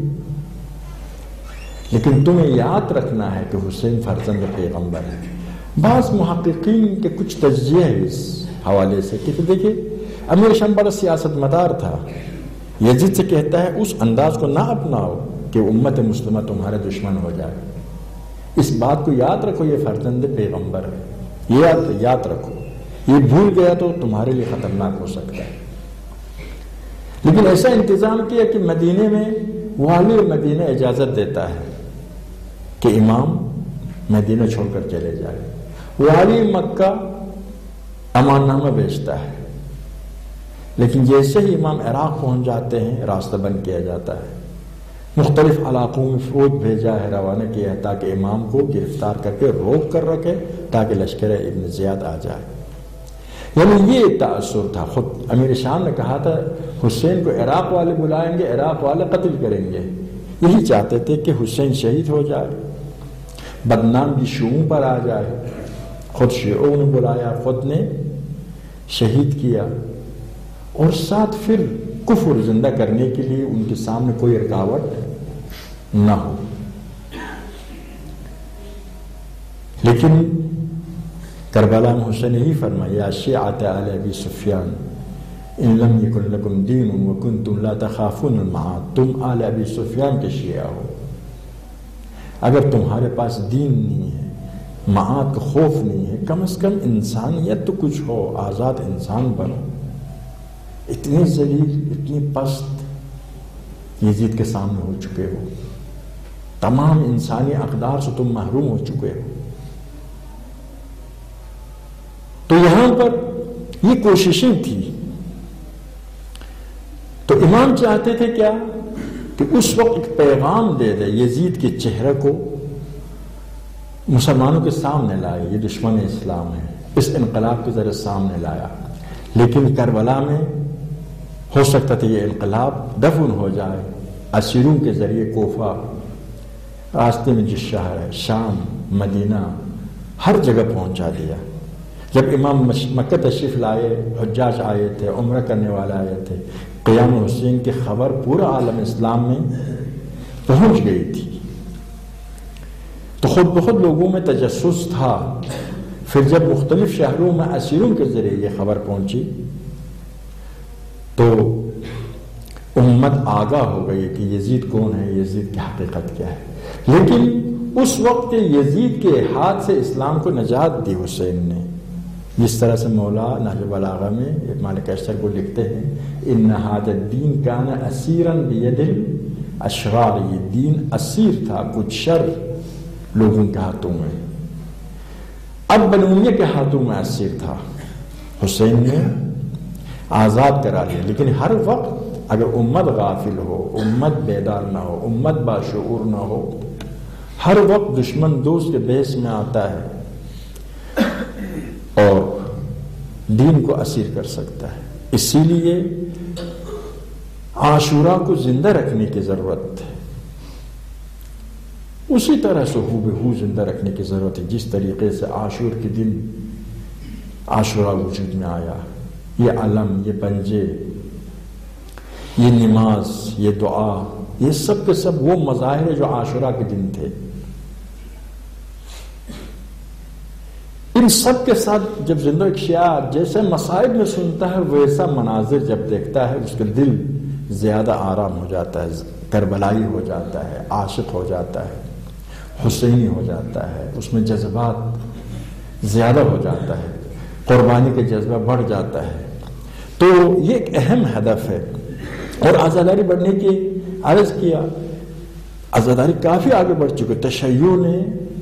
لیکن تمہیں یاد رکھنا ہے کہ حسین فرزند پیغمبر ہے۔ بعض محققین کے کچھ تجزیہ ہے اس حوالے سے کہ دیکھیں امیر شام بڑا سیاست مدار تھا، یزید سے کہتا ہے اس انداز کو نہ اپناؤ کہ امت مسلمہ تمہارے دشمن ہو جائے، اس بات کو یاد رکھو یہ فرزند پیغمبر ہے، یہ یاد رکھو، یہ بھول گیا تو تمہارے لیے خطرناک ہو سکتا ہے۔ لیکن ایسا انتظام کیا کہ مدینے میں والی مدینہ اجازت دیتا ہے کہ امام مدینہ چھوڑ کر چلے جائے، والی مکہ امان نامہ بیچتا ہے، لیکن جیسے ہی امام عراق پہنچ جاتے ہیں راستہ بند کیا جاتا ہے، مختلف علاقوں میں فوج بھیجا ہے، روانہ کیا ہے تاکہ امام کو گرفتار کر کے روک کر رکھے تاکہ لشکر ابن زیاد آ جائے۔ یعنی یہ تأثر تھا۔ خود امیر شام نے کہا تھا حسین کو عراق والے بلائیں گے، عراق والے قتل کریں گے، یہی چاہتے تھے کہ حسین شہید ہو جائے، بدنام بھی شیعوں پر آ جائے۔ خود شیعوں نے بلایا، خود نے شہید کیا، اور ساتھ پھر کفر زندہ کرنے کے لیے ان کے سامنے کوئی رکاوٹ نہ ہو۔ لیکن کربلا میں حسین یہی فرمایا شیعۃ آل ابی سفیان ان لم یکن لکم دین وکنتم لا تخافون المعاد، تم آل ابی سفیان کے شیعہ ہو، اگر تمہارے پاس دین نہیں ہے، معاد کا خوف نہیں ہے، کم از کم انسانیت تو کچھ ہو، آزاد انسان بنو۔ اتنی ذلیل، اتنی پست یزید کے سامنے ہو چکے ہو، تمام انسانی اقدار سے تم محروم ہو چکے ہو۔ تو یہاں پر یہ کوششیں تھی، تو امام چاہتے تھے کیا کہ اس وقت ایک پیغام دے دے، یزید کے چہرے کو مسلمانوں کے سامنے لائے، یہ دشمن اسلام ہے، اس انقلاب کے ذریعے سامنے لایا۔ لیکن کربلا میں ہو سکتا تھا یہ انقلاب دفن ہو جائے، اسیروں کے ذریعے کوفہ، راستے میں جس شہر ہے، شام، مدینہ، ہر جگہ پہنچا دیا۔ جب امام مکہ تشریف لائے، حجاج آئے تھے، عمرہ کرنے والے آئے تھے، قیام حسین کی خبر پورا عالم اسلام میں پہنچ گئی تھی، تو خود بخود لوگوں میں تجسس تھا۔ پھر جب مختلف شہروں میں اسیروں کے ذریعے یہ خبر پہنچی تو امت آگاہ ہو گئی کہ یزید کون ہے، یزید کی حقیقت کیا ہے۔ لیکن اس وقت یزید کے ہاتھ سے اسلام کو نجات دی حسین نے، جس طرح سے مولا نہج البلاغہ میں مالک اشتر کو لکھتے ہیں ان ھذا الدین کان اسیرا بید الاشرار، یہ دین اسیر تھا کچھ شر لوگوں کے ہاتھوں میں، اب بنو امیہ کے ہاتھوں میں اسیر تھا، حسین نے آزاد کرا لیا۔ لیکن ہر وقت اگر امت غافل ہو، امت بیدار نہ ہو، امت باشعور نہ ہو، ہر وقت دشمن دوست کے بحث میں آتا ہے اور دین کو اسیر کر سکتا ہے۔ اسی لیے عاشورہ کو زندہ رکھنے کی ضرورت ہے، اسی طرح سے ہو زندہ رکھنے کی ضرورت ہے جس طریقے سے عاشور کے دن عاشورہ وجود میں آیا۔ یہ علم، یہ پنجے، یہ نماز، یہ دعا، یہ سب کے سب وہ مظاہر جو عاشورہ کے دن تھے، ان سب کے ساتھ جب زندہ ایک شیعہ جیسے مصائب میں سنتا ہے ویسا مناظر جب دیکھتا ہے اس کے دل زیادہ آرام ہو جاتا ہے، کربلائی ہو جاتا ہے، عاشق ہو جاتا ہے، حسینی ہو جاتا ہے، اس میں جذبات زیادہ ہو جاتا ہے، قربانی کا جذبہ بڑھ جاتا ہے۔ تو یہ ایک اہم ہدف ہے۔ اور آزاداری بڑھنے کی عرض کیا، آزاداری کافی آگے بڑھ چکے، تشیع نے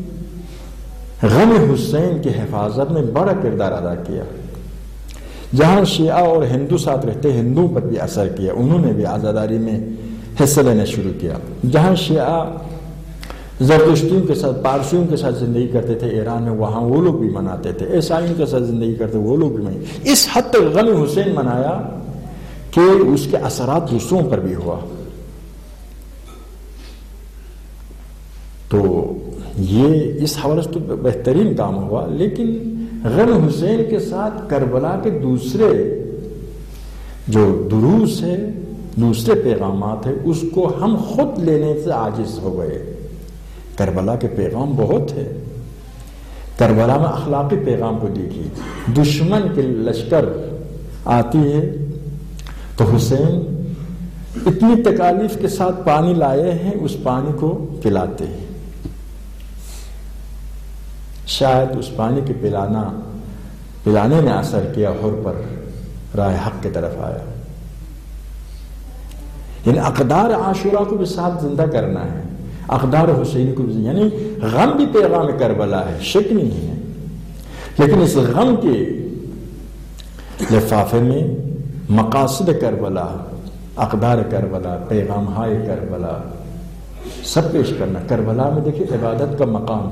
غم حسین کی حفاظت میں بڑا کردار ادا کیا۔ جہاں شیعہ اور ہندو ساتھ رہتے ہندوؤں پر بھی اثر کیا، انہوں نے بھی آزاداری میں حصہ لینا شروع کیا۔ جہاں شیعہ زرتشتیوں کے ساتھ، پارسیوں کے ساتھ زندگی کرتے تھے ایران میں، وہاں وہ لوگ بھی مناتے تھے، عیسائیوں کے ساتھ زندگی کرتے وہ لوگ بھی مناتے۔ اس حد تک غم حسین منایا کہ اس کے اثرات دوسروں پر بھی ہوا۔ تو یہ اس حوالے سے تو بہترین کام ہوا، لیکن غم حسین کے ساتھ کربلا کے دوسرے جو دروس ہے دوسرے پیغامات ہیں اس کو ہم خود لینے سے عاجز ہو گئے. کربلا کے پیغام بہت ہے. کربلا میں اخلاقی پیغام کو دیکھیے. دشمن کے لشکر آتی ہے تو حسین اتنی تکالیف کے ساتھ پانی لائے ہیں، اس پانی کو پلاتے ہیں. شاید اس پانی کے پلانے نے اثر کیا، حر پر راہ حق کی طرف آیا. یعنی اقدار عاشورہ کو بھی ساتھ زندہ کرنا ہے، اقدار حسینی کو بھی. یعنی غم بھی پیغام کربلا ہے، شک نہیں ہے. لیکن اس غم کے لفافے میں مقاصد کربلا، اقدار کربلا، پیغام ہائے کربلا سب پیش کرنا. کربلا میں دیکھیں عبادت کا مقام،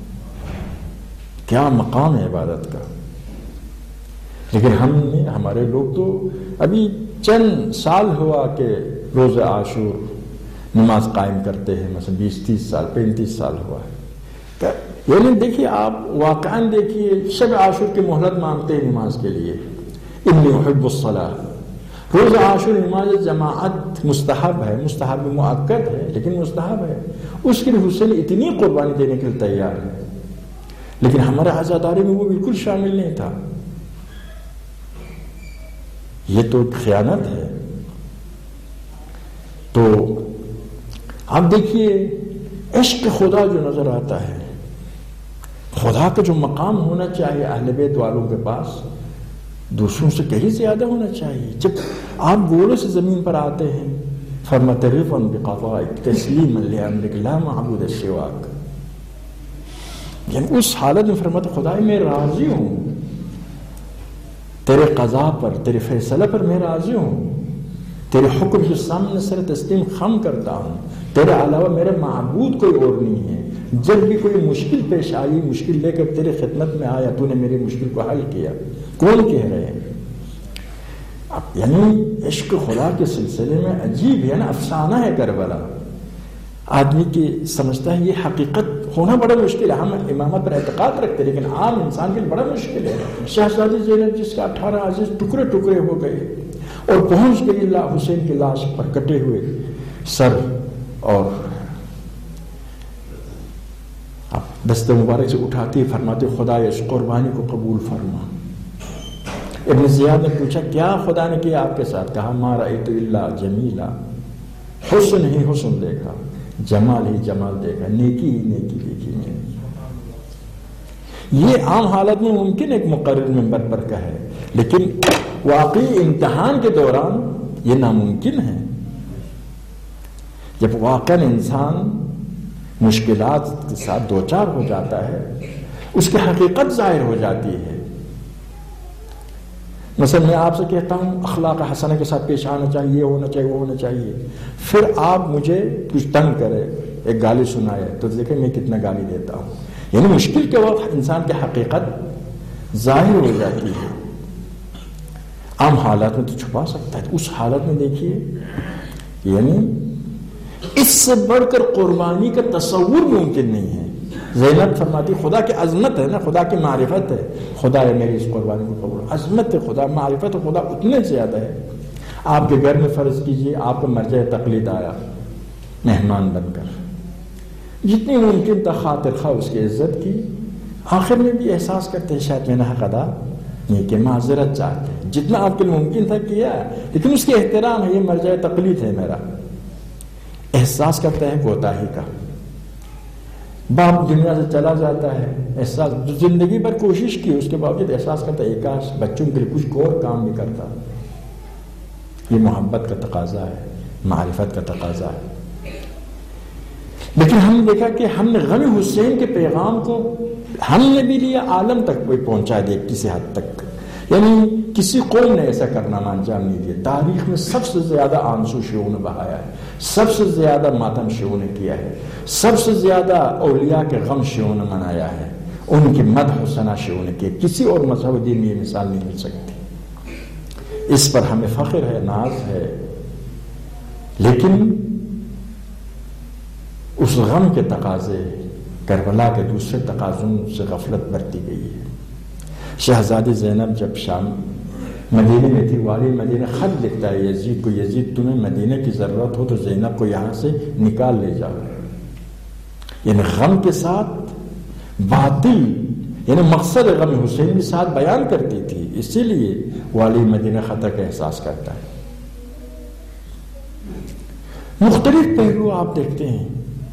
کیا مقام ہے عبادت کا. لیکن ہمارے لوگ تو ابھی چند سال ہوا کہ روز عاشور نماز قائم کرتے ہیں، مثلا 20-30 سال 35 سال ہوا ہے. یعنی دیکھیے آپ واقعاً دیکھیے شب عاشور کی مہلت مانگتے ہیں نماز کے لیے. انی احب الصلاۃ. روز عاشور نماز جماعت مستحب ہے، مستحب مؤکد ہے لیکن مستحب ہے. اس کے لیے حسین اتنی قربانی دینے کے لیے تیار ہے. لیکن ہمارے عزاداری میں وہ بالکل شامل نہیں تھا. یہ تو خیانت ہے. تو آپ دیکھیے عشق خدا جو نظر آتا ہے، خدا کا جو مقام ہونا چاہیے اہل بیت والوں کے پاس دوسروں سے کہیں زیادہ ہونا چاہیے. جب آپ گولوں سے زمین پر آتے ہیں فرماتے رفعا بقضائک تسلیما لامرک لا معبود سواک. یعنی اس حالت میں فرماتے خدائے میں راضی ہوں تیرے قضا پر، تیرے فیصلہ پر میں راضی ہوں. تیرے حکم کے سامنے سر تسلیم خم کرتا ہوں. تیرے علاوہ میرے معبود کوئی اور نہیں ہے. جب بھی کوئی مشکل پیش آئی، مشکل لے کر تیرے خدمت میں آیا، تو نے میری مشکل کو حل کیا. کون کہہ رہے ہیں؟ یعنی عشق خدا کے سلسلے میں عجیب ہے نا، افسانہ ہے کربلا. آدمی کی سمجھتا ہے یہ حقیقت ہونا بڑا مشکل ہے. ہم امامت پر اعتقاد رکھتے ہیں لیکن عام انسان کے لیے بڑا مشکل ہے. شہزادی زینب جس کا 18 عزیز ٹکڑے ٹکڑے ہو گئے اور پہنچ گئی حسین کی لاش پر کٹے ہوئے سر، اور دست مبارک سے اٹھاتی فرماتے خدا اس قربانی کو قبول فرما. ابن زیاد نے پوچھا کیا خدا نے کیا آپ کے ساتھ؟ کہا ما رأیت الا جمیلا. حسن ہی حسن دیکھا، جمال ہی جمال دیکھا، نیکی ہی نیکی دیکھی میں نے. یہ عام حالت میں ممکن ایک مقرر منبر پر کہے، لیکن واقعی امتحان کے دوران یہ ناممکن ہے. جب واقعا انسان مشکلات کے ساتھ دوچار ہو جاتا ہے اس کی حقیقت ظاہر ہو جاتی ہے. مثلا میں آپ سے کہتا ہوں اخلاق حسنہ کے ساتھ پیش آنا چاہیے، یہ ہونا چاہیے، وہ ہونا چاہیے، پھر آپ مجھے کچھ تنگ کرے، ایک گالی سنائے، تو دیکھیں میں کتنا گالی دیتا ہوں. یعنی مشکل کے وقت انسان کی حقیقت ظاہر ہو جاتی ہے. عام حالات میں تو چھپا سکتا ہے، اس حالت میں دیکھیے یعنی اس سے بڑھ کر قربانی کا تصور ممکن نہیں ہے. زینب فرماتی خدا کی عظمت ہے نا، خدا کی معرفت ہے، خدا ہے میری اس قربانی کو قبول. عظمت خدا، معرفت خدا اتنے زیادہ ہے. آپ کے گھر میں فرض کیجئے آپ کا مرجع تقلید آیا مہمان بن کر، جتنی ممکن تھا خاطر خواہ اس کی عزت کی، آخر میں بھی احساس کرتے ہیں شاید میں نے حق ادا نہیں کہ معذرت چاہتے ہیں، جتنا آپ کے لیے ممکن تھا کیا، لیکن اس کے احترام ہے، یہ مرجع تقلید ہے میرا. احساس کرتا ہے کوتاہی کا. باپ دنیا سے چلا جاتا ہے، احساس زندگی بھر کوشش کی، اس کے باوجود احساس کرتا ہے کاش بچوں کے لیے کچھ اور کام بھی کرتا. یہ محبت کا تقاضا ہے، معرفت کا تقاضا ہے. لیکن ہم نے دیکھا کہ ہم نے غم حسین کے پیغام کو ہم نے بھی لیا، عالم تک کوئی پہنچا دیا کسی حد تک. یعنی کسی قوم نے ایسا کرنا انجام نہیں دیا. تاریخ میں سب سے زیادہ آنسو شیعوں نے بہایا ہے، سب سے زیادہ ماتم شیعوں نے کیا ہے، سب سے زیادہ اولیاء کے غم شیعوں نے منایا ہے، ان کی مدح و ثنا شیعوں نے کی. کسی اور مذہب دین میں یہ مثال نہیں مل سکتی. اس پر ہمیں فخر ہے، ناز ہے. لیکن اس غم کے تقاضے کربلا کے دوسرے تقاضوں سے غفلت برتی گئی ہے. شہزادی زینب جب شام مدینے میں تھی، والی مدینہ خط لکھتا ہے یزید کو، یزید تمہیں مدینے کی ضرورت ہو تو زینب کو یہاں سے نکال لے جاؤ. یعنی غم کے ساتھ باطل، یعنی مقصد غم حسین کے ساتھ بیان کرتی تھی، اسی لیے والی مدینہ خطر کا احساس کرتا ہے. مختلف پہلو آپ دیکھتے ہیں.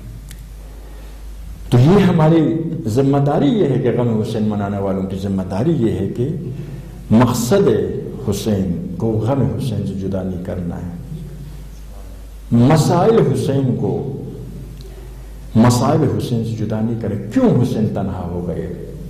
تو یہ ہماری ذمہ داری یہ ہے کہ غم حسین منانے والوں کی ذمہ داری یہ ہے کہ مقصد حسین کو غم حسین سے جدا نہیں کرنا ہے. مسائل حسین کو مسائل حسین سے جدا نہیں کرے. کیوں حسین تنہا ہو گئے؟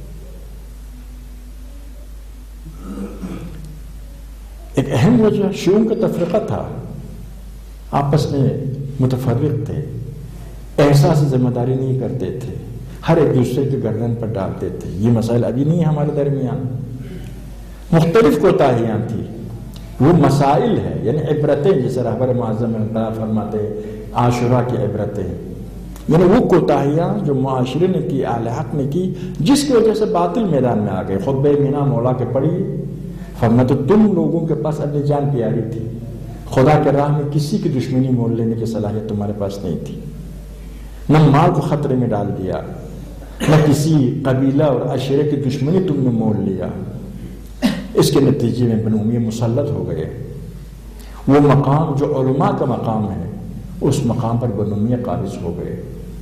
ایک اہم وجہ شیعوں کا تفرقہ تھا، آپس میں متفرق تھے، احساس ذمہ داری نہیں کرتے تھے، ہر ایک دوسرے کی گردن پر ڈالتے تھے. یہ مسائل ابھی نہیں ہمارے درمیان. مختلف کوتاہیاں تھیں، وہ مسائل ہے، یعنی عبرتیں، جیسے رہبر معظم انقلاب فرماتے عاشورہ کی عبرتیں، یعنی وہ کوتاہیاں جو معاشرے نے کی، اہل حق نے کی، جس کی وجہ سے باطل میدان میں آ گئے. خطبہ مینا مولا کے پڑھیے، فرماتے تم لوگوں کے پاس اپنی جان پیاری تھی، خدا کے راہ میں کسی کی دشمنی مول لینے کی صلاحیت تمہارے پاس نہیں تھی، نہ مال کو خطرے میں ڈال دیا، نہ کسی قبیلہ اور عشیرے کی دشمنی تم نے مول لیا. اس کے نتیجے میں بنو امیہ مسلط ہو گئے. وہ مقام جو علماء کا مقام ہے، اس مقام پر بنو امیہ قابض ہو گئے.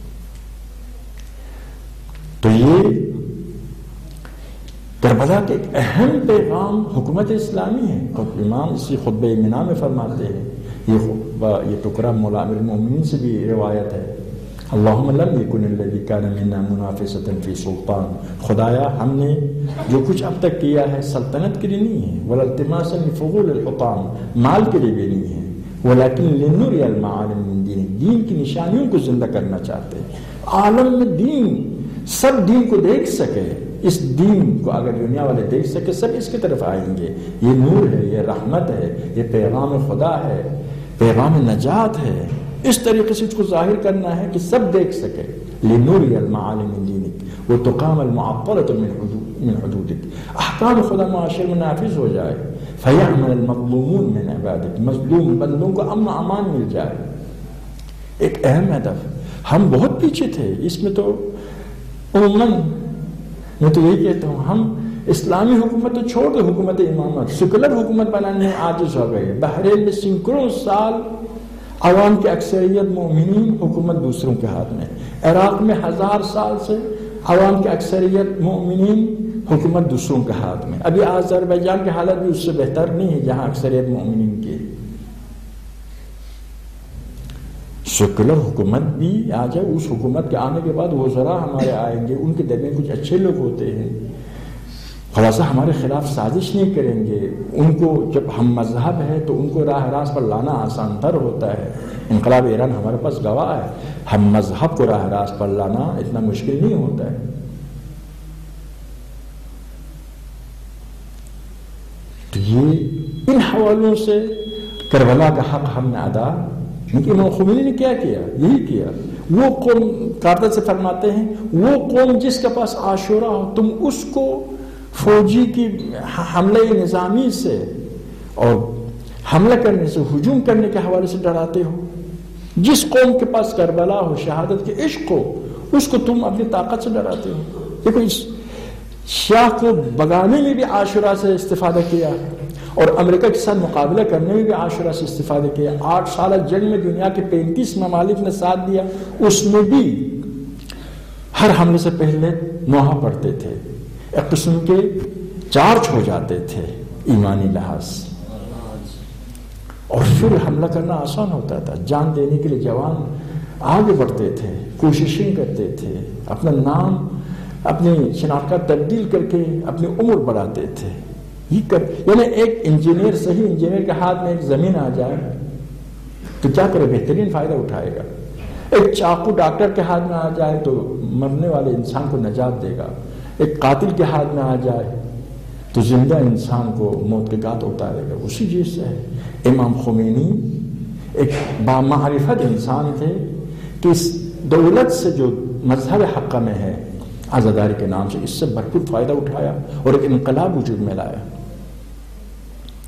تو یہ کربلا کے ایک اہم پیغام حکومت اسلامی ہے. امام اسی خطبہ مینا میں فرماتے ہیں، یہ ٹکڑا مولا امیر المومنین سے بھی روایت ہے، اللہم لم یکن الذی کان منا منافسۃ فی سلطان. خدایا ہم نے جو کچھ اب تک کیا ہے سلطنت کے لیے نہیں ہے، ولا التماسا لفضول الحطام، مال کے لیے بھی نہیں ہے، ولیکن لنری المعالم من دین، دین کی نشانیوں کو زندہ کرنا چاہتے ہیں. عالم میں دین، سب دین کو دیکھ سکے. اس دین کو اگر دنیا والے دیکھ سکے سب اس کی طرف آئیں گے. یہ نور ہے، یہ رحمت ہے، یہ پیغام خدا ہے، پیغام نجات ہے. اس طریقے سے اس کو ظاہر کرنا ہے کہ سب دیکھ سکے. لنوری المعالم من دینک وتقام المعطلۃ من حدودک، احکام خدا معاشرے میں نافذ ہو جائے. فیعمل المظلومون من عبادک، مظلوم بندوں کو امن و امان مل جائے. ایک اہم ہدف. ہم بہت پیچھے تھے اس میں. تو عموماً میں تو یہی کہتا ہوں، ہم اسلامی حکومت تو چھوڑ دو، حکومت امامت، سیکولر حکومت بنانے میں عاجز ہو گئے. بحرین میں سینکڑوں سال عوام کی اکثریت مومنین، حکومت دوسروں کے ہاتھ میں. عراق میں 1000 سال سے عوام کی اکثریت مومنین، حکومت دوسروں کے ہاتھ میں. ابھی آذربائیجان کی حالت بھی اس سے بہتر نہیں ہے جہاں اکثریت مومنین کی. سیکولر حکومت بھی آ جائے، اس حکومت کے آنے کے بعد وزراء ہمارے آئیں گے، ان کے درمیان کچھ اچھے لوگ ہوتے ہیں، خلاصہ ہمارے خلاف سازش نہیں کریں گے. ان کو جب ہم مذہب ہے تو ان کو راہ راست پر لانا آسان تر ہوتا ہے. انقلاب ایران ہمارے پاس گواہ ہے، ہم مذہب کو راہ راست پر لانا اتنا مشکل نہیں ہوتا ہے. تو یہ ان حوالوں سے کربلا کا حق ہم نے ادا. امام خمینی نے کیا کیا؟ یہی کیا. وہ قوم، کارتر سے فرماتے ہیں، وہ قوم جس کے پاس عاشورہ ہو، تم اس کو فوجی کی حملے نظامی سے اور حملہ کرنے سے، ہجوم کرنے کے حوالے سے ڈراتے ہو. جس قوم کے پاس کربلا ہو، شہادت کے عشق ہو، اس کو تم اپنی طاقت سے ڈراتے ہو. دیکھو اس شاہ کو بگانے میں بھی عاشورہ سے استفادہ کیا، اور امریکہ کے ساتھ مقابلہ کرنے میں بھی عاشورہ سے استفادہ کیا. 8 سالہ جنگ میں دنیا کے 35 ممالک نے ساتھ دیا، اس میں بھی ہر حملے سے پہلے نوحہ پڑھتے تھے. ایک قسم کے چارج ہو جاتے تھے ایمانی لحاظ، اور پھر حملہ کرنا آسان ہوتا تھا. جان دینے کے لیے جوان آگے بڑھتے تھے، کوششیں کرتے تھے، اپنا نام، اپنی شناخت تبدیل کر کے اپنی عمر بڑھاتے تھے. یعنی ایک انجینئر، صحیح انجینئر کے ہاتھ میں ایک زمین آ جائے تو کیا کرے؟ بہترین فائدہ اٹھائے گا. ایک چاقو ڈاکٹر کے ہاتھ میں آ جائے تو مرنے والے انسان کو نجات دے گا. ایک قاتل کے ہاتھ میں آ جائے تو زندہ انسان کو موت کے گھاٹ اتارے گا. اسی چیز سے ہے. امام خمینی ایک بامعرفت انسان تھے کہ اس دولت سے جو مذہب حق میں ہے، عزاداری کے نام سے، اس سے بھرپور فائدہ اٹھایا اور ایک انقلاب وجود میں لایا.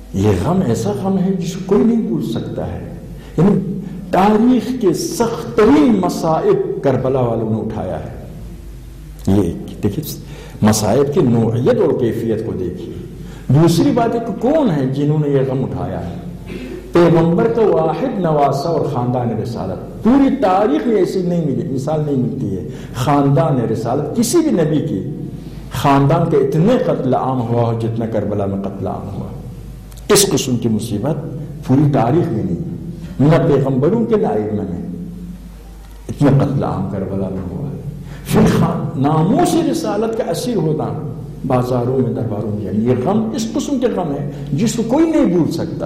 یہ غم ایسا غم ہے جس کو کوئی نہیں بھول سکتا ہے. یعنی تاریخ کے سخت ترین مصائب کربلا والوں نے اٹھایا ہے. یہ دیکھیے مصائب کی نوعیت اور کیفیت کو دیکھیے. دوسری بات ہے کہ کون ہے جنہوں نے یہ غم اٹھایا ہے؟ پیغمبر کا واحد نواسہ اور خاندان رسالت. پوری تاریخ میں ایسی نہیں ملی، مثال نہیں ملتی ہے خاندان رسالت کسی بھی نبی کی خاندان کے اتنے قتل عام ہوا ہو جتنا کربلا میں قتل عام ہوا. اس قسم کی مصیبت پوری تاریخ میں نہیں، نہ پیغمبروں کے نہ ائمہ میں اتنا قتل عام کربلا میں ہوا ہے. پھر ناموس رسالت کا اسیر ہونا بازاروں میں درباروں میں، یہ غم اس قسم کے غم ہے جس کو کوئی نہیں بھول سکتا.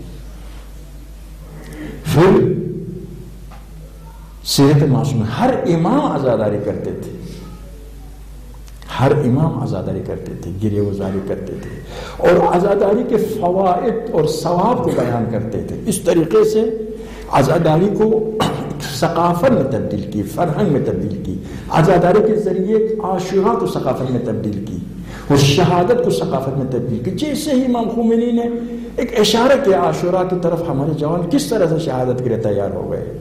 پھر سیرت معصوم ہر امام عزاداری کرتے تھے، ہر امام عزاداری کرتے تھے، گریہ وزاری کرتے تھے اور عزاداری کے فوائد اور ثواب کو بیان کرتے تھے. اس طریقے سے عزاداری کو ثقافت میں تبدیل کی، فرہنگ میں تبدیل کی. عزاداری کے ذریعے عاشوراء کو ثقافت میں تبدیل کی اور شہادت کو ثقافت میں تبدیل کی. جیسے ہی امام خمینی نے ایک اشارہ کیا عاشوراء کی طرف، ہمارے جوان کس طرح سے شہادت کے لیے تیار ہو گئے.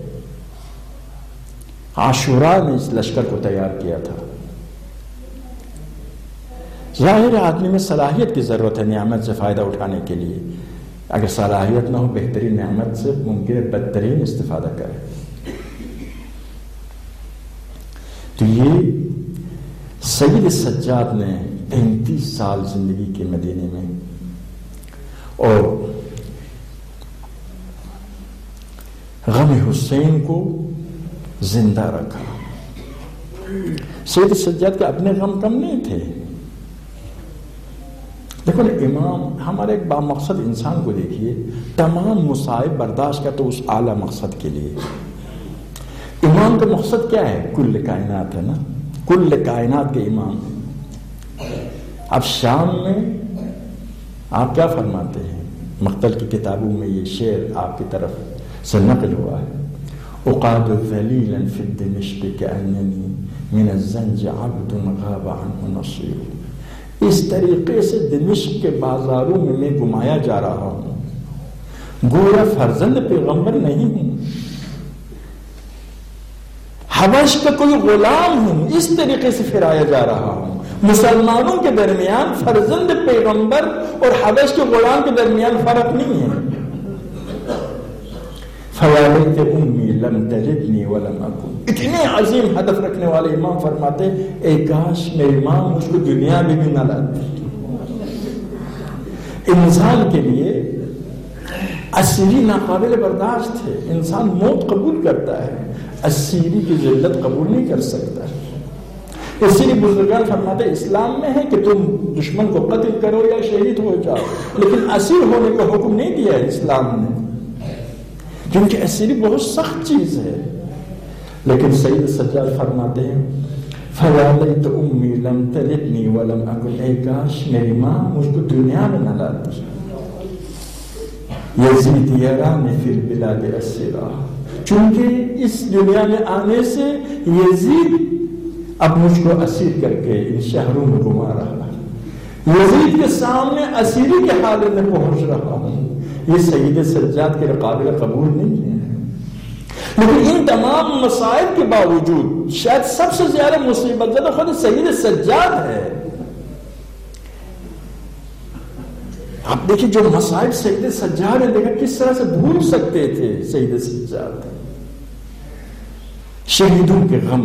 عاشوراء نے اس لشکر کو تیار کیا تھا. ظاہر آدمی میں صلاحیت کی ضرورت ہے نعمت سے فائدہ اٹھانے کے لیے. اگر صلاحیت نہ ہو بہترین نعمت سے ممکن ہے بدترین استفادہ کرے. تو یہ سید سجاد نے 35 سال زندگی کے مدینے میں اور غم حسین کو زندہ رکھا. سید سجاد کے اپنے غم کم نہیں تھے. دیکھو امام ہمارے ایک بامقصد انسان کو دیکھیے، تمام مصائب برداشت کا تو اس اعلیٰ مقصد کے لیے. امام کا مقصد کیا ہے؟ کل کائنات ہے نا، کل کائنات کے امام. اب شام میں آپ کیا فرماتے ہیں؟ مختل کی کتابوں میں یہ شعر آپ کی طرف سے نقل ہوا ہے. اقاد ذلیلا فی دمشق کأننی من الزنج عبد غاب عنہ نصیر. اس طریقے سے دمشق کے بازاروں میں میں گھمایا جا رہا ہوں، گویا فرزند پیغمبر نہیں ہوں، حبش کا کوئی غلام ہوں. اس طریقے سے پھرایا جا رہا ہوں. مسلمانوں کے درمیان فرزند پیغمبر اور حبش کے غلام کے درمیان فرق نہیں ہے. فوالد امی لم تجدنی ولم اکن. اتنے عظیم ہدف رکھنے والے امام فرماتے اے کاش میری ماں مجھ کو دنیا میں بھی نہ لاتی. انسان کے لیے اسیری ناقابل برداشت ہے. انسان موت قبول کرتا ہے، اسیری کی ذلت قبول نہیں کر سکتا. اسی لیے بزرگان فرماتے اسلام میں ہے کہ تم دشمن کو قتل کرو یا شہید ہو جاؤ، لیکن اسیر ہونے کا حکم نہیں دیا ہے اسلام نے، کیونکہ اسیری بہت سخت چیز ہے. لیکن سید سجاد فرماتے ہیں فوالد امی لم تلدنی ولم اکن. اے کاش میری ماں مجھ کو دنیا میں نہ لاتی. یزید یرانی فی البلاد اسیرا. چونکہ اس دنیا میں آنے سے یزید اب مجھ کو اسیر کر کے ان شہروں میں گھما رہا ہے. یزید کے سامنے اسیری کے حالت میں پہنچ رہا ہوں. یہ سید سجاد کے قابل قبول نہیں ہے. لیکن ان تمام مصائب کے باوجود شاید سب سے زیادہ مصیبت زدہ خود سید سجاد ہے. آپ دیکھیں جو مصائب سید سجاد نے دیکھا، کس طرح سے بھول سکتے تھے سید سجاد. شہیدوں کے غم،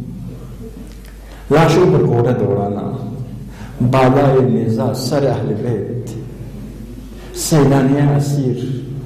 لاشوں پر گھوڑا دوڑانا، بالائے نیزہ سر اہل بیت، سیلانیہ اسیر.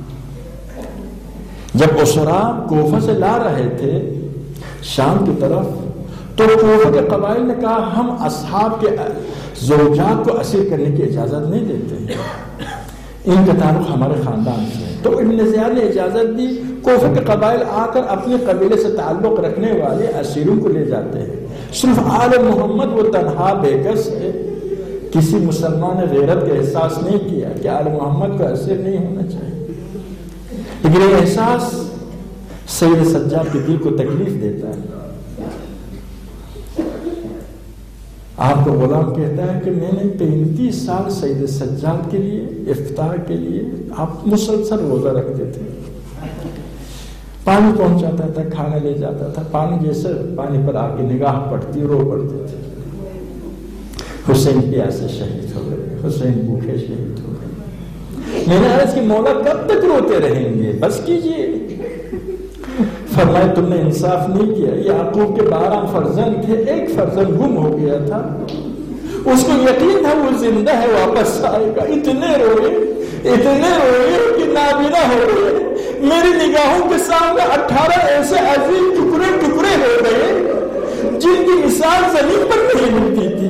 جب اسرا کوفہ سے لا رہے تھے شام کی طرف تو کوفہ کے قبائل نے کہا ہم اصحاب کے زوجات کو اسیر کرنے کی اجازت نہیں دیتے، ان کا تعلق ہمارے خاندان سے. تو ابن زیاد نے اجازت دی. کوفہ کے قبائل آ کر اپنے قبیلے سے تعلق رکھنے والے اسیروں کو لے جاتے ہیں. صرف آل محمد وہ تنہا بے کس ہے. کسی مسلمان نے غیرت کا احساس نہیں کیا کہ آل محمد کا اسیر نہیں ہونا چاہیے. لیکن یہ احساس سید سجاد کے دل کو تکلیف دیتا ہے. آپ کو غلام کہتا ہے کہ میں نے 35 سال سید سجاد کے لیے افطار کے لیے آپ مسلسل روزہ رکھتے تھے، پانی پہنچاتا تھا، کھانا لے جاتا تھا، پانی جیسے پانی پر آ کے نگاہ پڑتی رو پڑتے تھے، حسین پیاسے شہید ہو گئے، حسین بھوکے شہید ہو گئے۔ میں نے عرض کی مولا کب تک روتے رہیں گے، بس کیجئے۔ فرمایا تم نے انصاف نہیں کیا، یعقوب کے 12 فرزند تھے، ایک فرزند گم ہو گیا تھا، اس کو یقین تھا وہ زندہ ہے، واپس آئے گا، اتنے روئے کہ نابینا ہو گئے۔ میری نگاہوں کے سامنے 18 ایسے عظیم ٹکڑے ٹکڑے ہو گئے جن کی مثال زمین پر نہیں ملتی تھی۔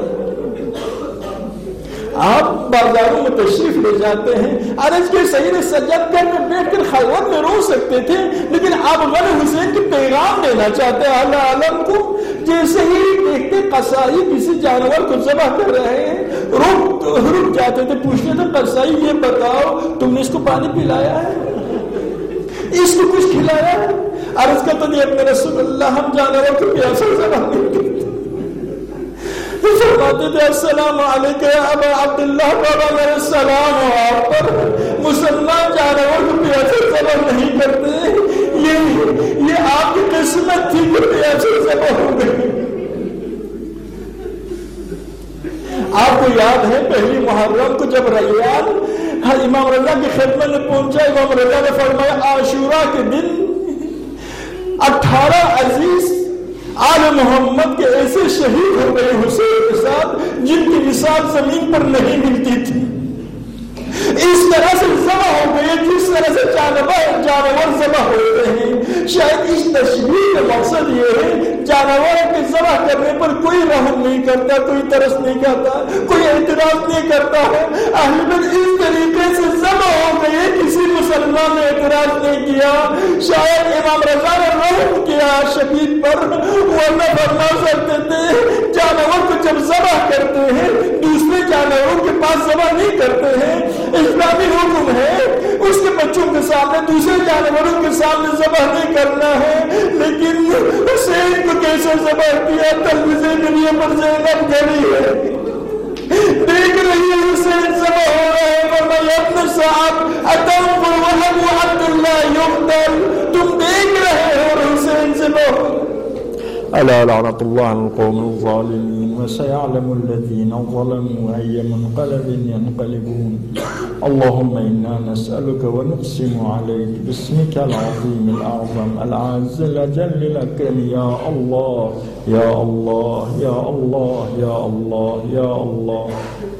آپ بازاروں میں تشریف لے جاتے ہیں، عرض کے سید سجاد گھر میں بیٹھ کر خلوت میں رو سکتے تھے، لیکن آپ غم حسین کے پیغام دینا چاہتے ہیں اعلی عالم کو۔ جیسے ہی دیکھتے قصائی کسی جانور کو ذبح کر رہے ہیں، رک جاتے تھے، پوچھتے تھے قصائی یہ بتاؤ تم نے اس کو پانی پلایا ہے، اس کو کچھ کھلایا ہے؟ عرض کرتا نہیں اپنے رسول اللہ ہم جانوروں کو پیاسا ذبح نہیں کرتے۔ فرماتے تھے السلام علیکم یا ابا عبداللہ، بابا میرے السلام ہو آپ پر، مسلمان جانور کو پیاسے ذبح نہیں کرتے، یہ آپ کی قسمت تھی کہ پیاسے ذبح ہو گئی۔ آپ کو یاد ہے پہلی محرم کو جب ریان امام رضا کی خدمت میں پہنچا، امام رضا نے فرمایا عاشورہ کے دن 18 عزیز آل محمد کے ایسے شہید ہو گئے حسین کے ساتھ جن کی مثال زمین پر نہیں ملتی تھی، اس طرح سے ذبح ہو گئے جس طرح سے جانور ذبح ہوتے ہیں۔ شاید اس تشبیہ کا مقصد یہ ہے جانوروں کے ذبح کرنے پر کوئی رحم نہیں کرتا، کوئی ترس نہیں کرتا، کوئی اعتراض نہیں کرتا ہے۔ اہل بیت اس طریقے سے ذبح ہو گئے، کسی مسلمان نے اعتراض نہیں کیا۔ شاید امام رضا نے رحم کیا شہید پر، ورنہ فرما سکتے تھے جانور کو جب ذبح کرتے ہیں دوسرے جانوروں کے پاس ذبح نہیں کرتے ہیں، اسلامی حکم ہے اس کے بچوں کے سامنے دوسرے جانوروں کے سامنے ذبح نہیں کرنا ہے۔ لیکن حسین کو کیسے ذبح کیا؟ تلویزے دنیا پر زینب گھڑی ہے، دیکھ رہی ہے حسین ذبح ہو رہا ہے، فرمایا ابن صاحب اتنظر وهو عبد الله يقتل، تم دیکھ رہے ہو حسین ذبح ہو۔ ألا لعنة الله على القوم الظالمين وسيعلم الذين ظلموا أي منقلب ينقلبون اللهم إنا نسألك ونقسم عليك باسمك العظيم الأعظم العز الأجل الأكرم يا الله يا الله يا الله يا الله يا الله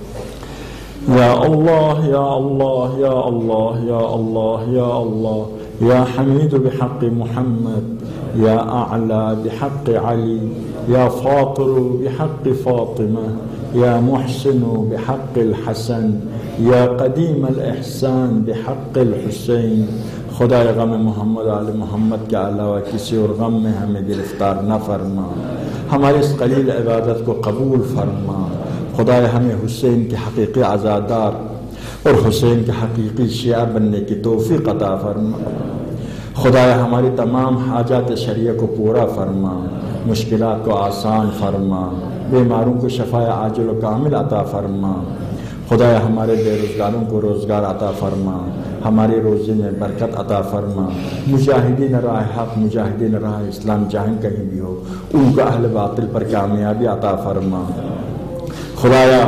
يا الله يا الله يا الله يا الله يا الله يا حميد بحق محمد يا أعلى بحق علي يا فاطر بحق فاطمة يا محسن بحق الحسن يا قديم الإحسان بحق الحسين۔ خدا غم محمد آل محمد کے علاوہ کسی اور غم میں ہمیں گرفتار نہ فرما، ہماری اس قلیل عبادت کو قبول فرما۔ خدا ہمیں حسین کے حقیقی عزادار اور حسین کے حقیقی شیعہ بننے کی توفیق عطا فرما۔ خدایا ہماری تمام حاجات شرعیہ کو پورا فرما، مشکلات کو آسان فرما، بیماروں کو شفاء عاجل و کامل عطا فرما۔ خدایا ہمارے بے روزگاروں کو روزگار عطا فرما، ہماری روزی میں برکت عطا فرما۔ مجاہدین راہ حق، مجاہدین راہ اسلام جہاں کہیں بھی ہو ان کو اہل باطل پر کامیابی عطا فرما۔ خدایا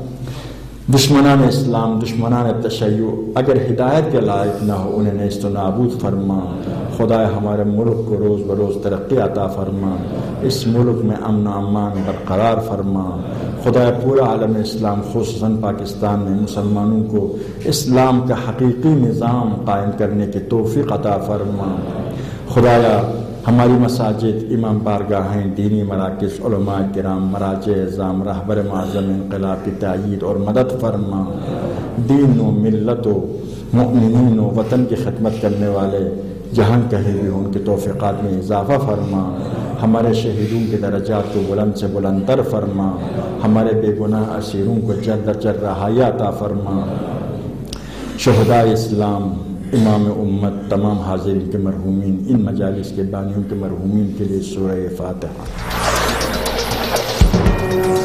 دشمنان اسلام، دشمنان تشیع اگر ہدایت کے لائق نہ ہو انہیں نیست و نابود فرما۔ خدایا ہمارے ملک کو روز بروز ترقی عطا فرما، اس ملک میں امن و امان برقرار فرما۔ خدایا پورا عالم اسلام خصوصاً پاکستان میں مسلمانوں کو اسلام کا حقیقی نظام قائم کرنے کی توفیق عطا فرما۔ خدایا ہماری مساجد، امام بارگاہیں، دینی مراکز، علماء کرام، مراجع اعظام، رہبر معظم انقلاب کی تائید اور مدد فرما۔ دین و ملت و مؤمنین و وطن کی خدمت کرنے والے جہاں کہیں بھی ان کے توفیقات میں اضافہ فرما۔ ہمارے شہیدوں کے درجات کو بلند سے بلند تر فرما، ہمارے بے گناہ اسیروں کو جلد از جلد رہائی عطا فرما۔ شہداء اسلام، امام امت، تمام حاضرین کے مرحومین، ان مجالس کے بانیوں کے مرحومین کے لیے سورہ فاتحہ۔